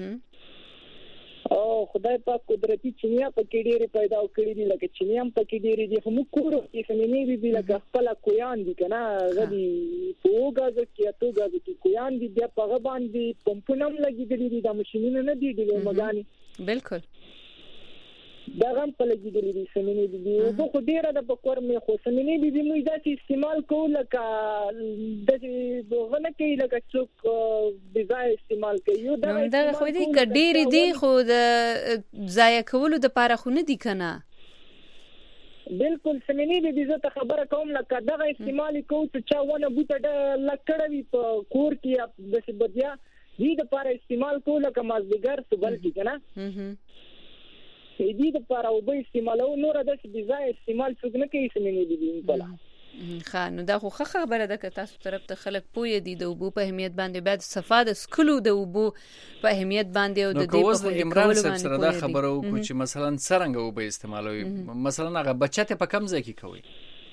او خدای پاک قدرتي چینیا پکې ډېری پیدا کړې دي، لکه چینیا هم پکې ډېری دي، خو موږ کورو کې سمینی بي لکه خپل کویان دي کنه. غدي پوګاز کې اتوګاز کې کویان دي، بیا په باندې پمپونه هم لګېدلې دي، د ماشينونو نه دي ډېر مګاني. بالکل دا هم په لګېدلې دي سمینی بي. او خو ډېره د بکور مې خو سمینی بي موږ دا استعمال کوو لکه د غنه کې لکه څوک بيځای استعمال کوي. دا خو دې کډېری دي خو د ضایع کولو د پاره خو نه دي کنه. بالکل سمینی بي زه ته خبره کوم لکه دغه استعمال کوو چې چا ونه بوته د لکړوي په کور کې د سبدیا دې د پاره استعمال کوو لکه مازدیګر سبل کې کنه. دې د پاره او به استعمالو نور د بيځای استعمال څنګه نه کوي سمینی بي بلا. خانو دا خو خبره ده که تاسو طرف ته خلک پوي دي د وبو په اهمیت باندې، بعد صفاده سکلو د وبو په اهمیت باندې او د دې په عمران صاحب سره دا خبره وکړو چې مثلا څنګه وبو استعمالوي، مثلا هغه بچت په کم ځای کې کوي.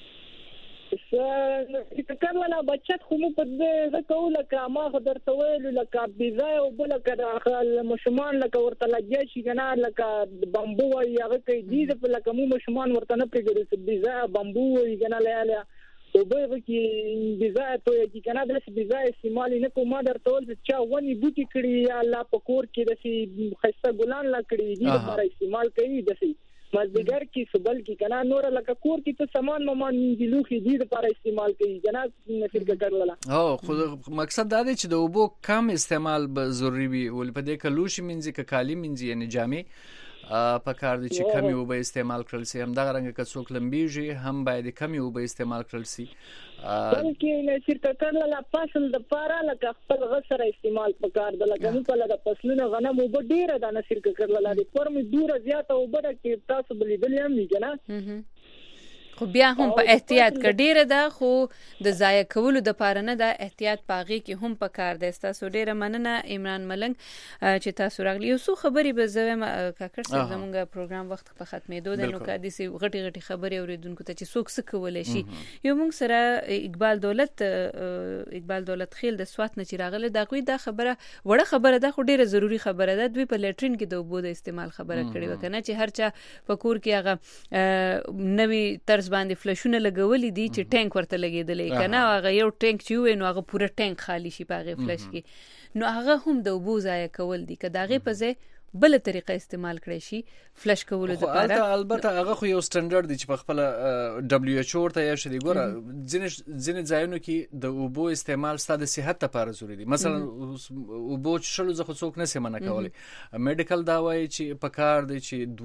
چې کله بچت خو مو په دې کوله که ما خو درته ویلو لکه بيځای او بل کړه مشمان لکه ورته لګي شي کنه لکه بامبو وي هغه کې دي په لکه مو مشمان ورته نه پریږدي چې بيځای بامبو وي کنه لاله او به کې بيځای ته کې کنه د بيځای استعمال نه کوم درته ول چې چا ونی بوټي کړی یا لا په کور کې د خسته ګلان لا کړی دي لپاره استعمال کوي د مازدیګر کې سبل کې کنه نور لکه کور کې ته سامان ممان دی لوخي دي لپاره استعمال کوي جناب نصیر کړل. او خو مقصد دا دی چې د وبو کم استعمال به ضروری وي، ول په دې کې لوشي منځي ک کالی منځي یعنی جامې په کار دي چې کمی وبو استعمال کړل سي. هم دا رنګ ک څوک لمبيږي هم باید کمی وبو استعمال کړل سي. بلکې نصیر کړل لا فصل د پاره لکه خپل غسر استعمال پکار د لګنو په لګه فصلونه غنم وب ډیره د نصیر کړل لا د فرم دوره زیاته وب د کې تاسو بلیدل هم کنه. خو بیا هم په احتیاط کډیره ده، خو د ضایع کولو د پاره نه د احتیاط پاغي کې هم پکار ده. تاسو ډیره مننه عمران ملنګ چې تاسو راغلی. یو څو خبرې به زویم کاکر صاحب زمونږ پروګرام وخت په ختمېدو ده، نو کدي سي غټي خبرې اوریدونکو ته چې څوک څه کولای شي. یو موږ سره اقبال دولت خیل د سوات نه چې راغله دا کوي دا خبره وړه خبره ده، خو ډیره ضروری خبره ده. دوی په لیټرین کې د وبو د استعمال خبره کړې وکنه چې هر چا په کور کې هغه نوی باندې فلشونه لګولې دي چې ټانک ورته لګیدلې کنه. هغه یو ټانک چې وې نو هغه پوره ټانک خالی شي په هغه فلش کې، نو هغه هم د وبو ضایع کول دي. که داغه په ځای بل طریقه استعمال کړی شي فلش کولو لپاره. البته هغه خو یو سټانډرډ دی چې په خپل دبليو ایچ او ته یې شدي ګوره ځینې ځایونو کې د وبو استعمال ستاسو صحت لپاره ضروري دی. مثلا وبو شلو زخه څوک نه سمنه کولی، میډیکل دا وایي چې په کار دی چې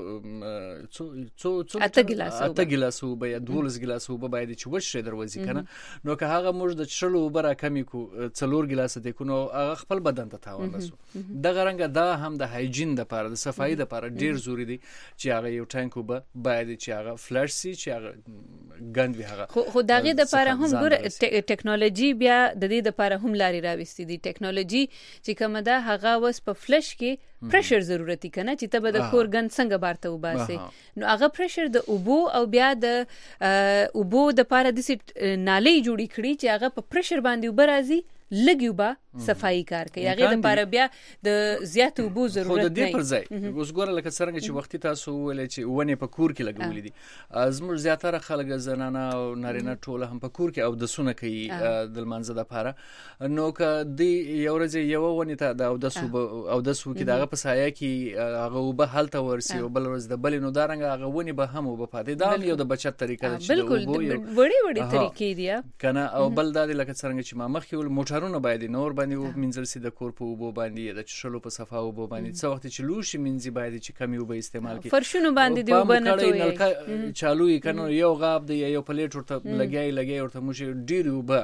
12 اته ګلاس وبو یا 12 ګلاس وبو باید چې وشي دروازې کنه. نو که هغه موږ د شلو وبو را کمی کو 4 ګلاس دی کو نو هغه خپل بدن ته تاوان رسو. دغه رنګ دا هم د هایجین د لپاره د صفائی د لپاره ډیر ضروری دی چې هغه یو ټانک وبه باید چې هغه فلش سي چې هغه ګند وي. هغه خو دغه د لپاره هم ګوره ټیکنالوژي بیا د دې لپاره هم لاري راوستي دي. ټیکنالوژي چې کومه ده هغه وس په فلش کې پريشر ضرورت کنه چې ته به د کور ګند څنګه بارته وباسي. نو هغه پريشر د اوبو او بیا د اوبو د لپاره د نالي جوړی کړی چې هغه په پريشر باندې وبرازي لګیوبا صفائی کار کوي. هغه د لپاره بیا د زیات وبو ضرورت نه. خو د دې پر ځای اوس ګوره لکه څنګه چې وختي تاسو ولې چې ونه په کور کې لګولې دي، زموږ زیاتره خلک زنانه او نارینه ټول هم په کور کې او د سونه کوي د منځ د لپاره. نو که دی یو ورځ یو ونه ته د او د سو کې دغه په سایه کې هغه وبه حالت ورسي او بل ورځ د بل نو دارنګ هغه ونه به هم وبه پاتې. دا یو د بچت طریقه ده چې بالکل وړي طریقې دي کنه. او بل دا لکه څنګه چې ما مخکې ول موټرونه باید نور باندې منځل سي د کور په وبو باندې د چشلو په صفه وبو باندې څو وخت چې لوشي منځي باید چې کمی وبو استعمال کړي. فرشونو باندې دی وبنه توي چالوې کنه یو غاب دی یو پلیټ ورته لګي ورته موږ ډیر وبه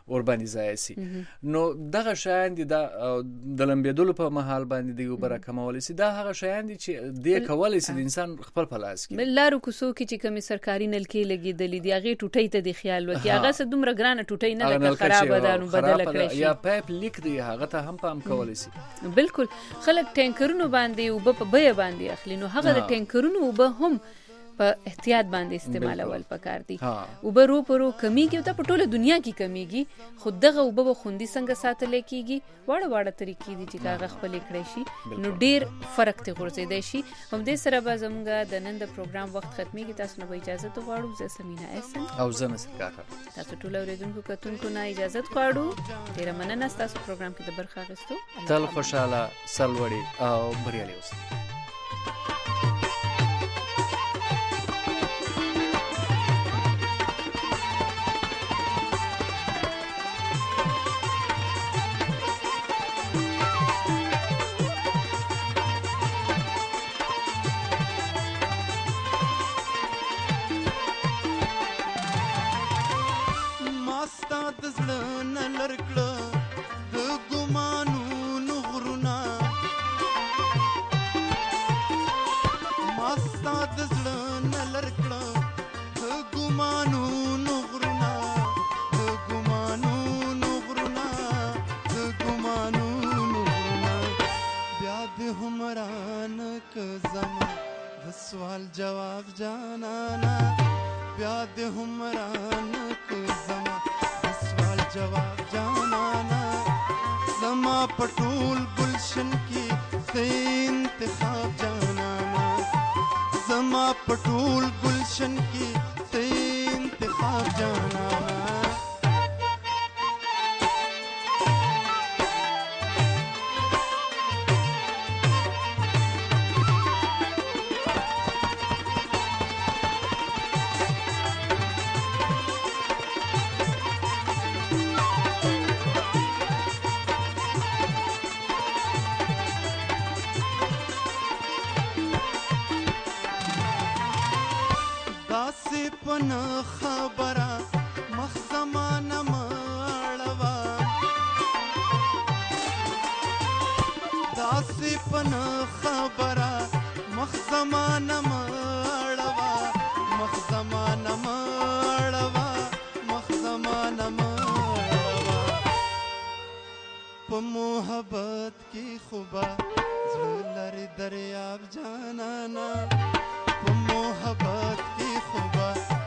ور باندې ځای سي نو دغه شیان دي د لمبېدلو په مهال باندې د اوبه راکمولی سي دا هغه شیان دي چې دې کولی سي د انسان خپل په لاس کې لارو کوڅو کې چې کومې سرکاري نلکې لګېدلې دي هغې ټوټۍ ته د خیال وکړي هغه څه دومره ګرانه ټوټۍ نه ده که خرابه ده نو بدله کړی شي یا پایپ لیک دی هغه ته هم پام کولی سي بالکل خلک ټینکرونو باندې اوبه په بیه باندې اخلي نو هغه د ټینکرونو اوبه هم په احتیاط باندې استعمالول پکار دي اوبه رو پرو کمیږي او دا په ټوله دنیا کې کمیږي خو دغه اوبه به خوندي څنګه ساتلی کېږي واړه طریقې دي چې هغه خپلې کړی شي نو ډېر فرق ترې غورځېدی شي همدې سره به زموږ د نن د پروګرام وخت ختمېږي تاسو نه به اجازت غواړو زه سمینا احسن او زه نصر کاکا تاسو ټول اورېدونکو کتونکو نه اجازت غواړو ډېره مننه ستاسو پروګرام کې د برخه اخیستو تل خوشحاله سرلوړي او بریالي اوسئ सवाल जवाब जाना प्याद हुमरान को जमा सवाल जवाब जाना जमा पटूल गुलशन की से इंतखाब जाना जमा पटूल गुलशन की से इंतखाब जाना पन खबरा मख जमाना माळवा दासी पन खबरा मख जमाना माळवा मख जमाना माळवा मख जमाना माळवा प मोहब्बत की खुबा ज़लरी दरियाब जाना ना प मोहब्बत की खुबा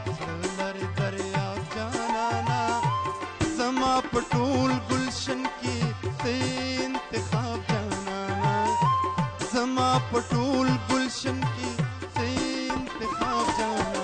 पटूल गुलशन की से इंतखाब जाना जमा पटूल गुलशन की से इंतखाब जाना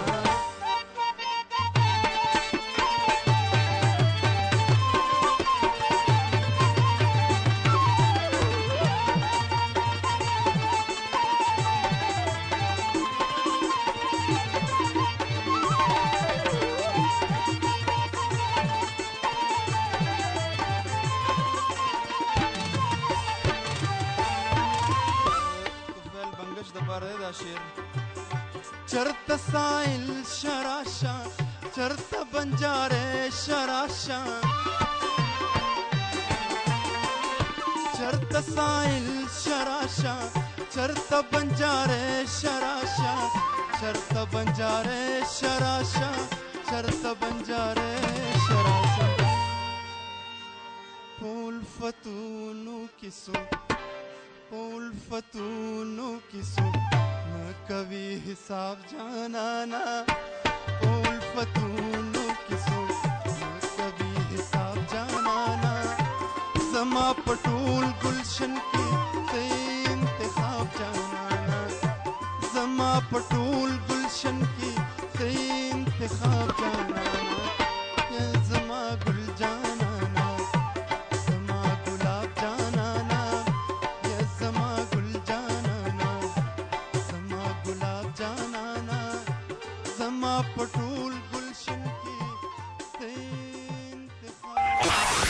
चरत साइल शराशा चरत बंजारे शराशा चरत साइल शराशा चरत बंजारे शराशा चरत बंजारे शराशा चरत बंजारे शराशा फूल फतूनु किसो फूल फतूनु किसो कभी हिसाब जाना ना उल्फतूनों की सोच कभी हिसाब जाना ना जमा पटूल गुलशन की से इंतखाब जाना ना जमा पटूल गुलशन की से इंतखाब जाना ना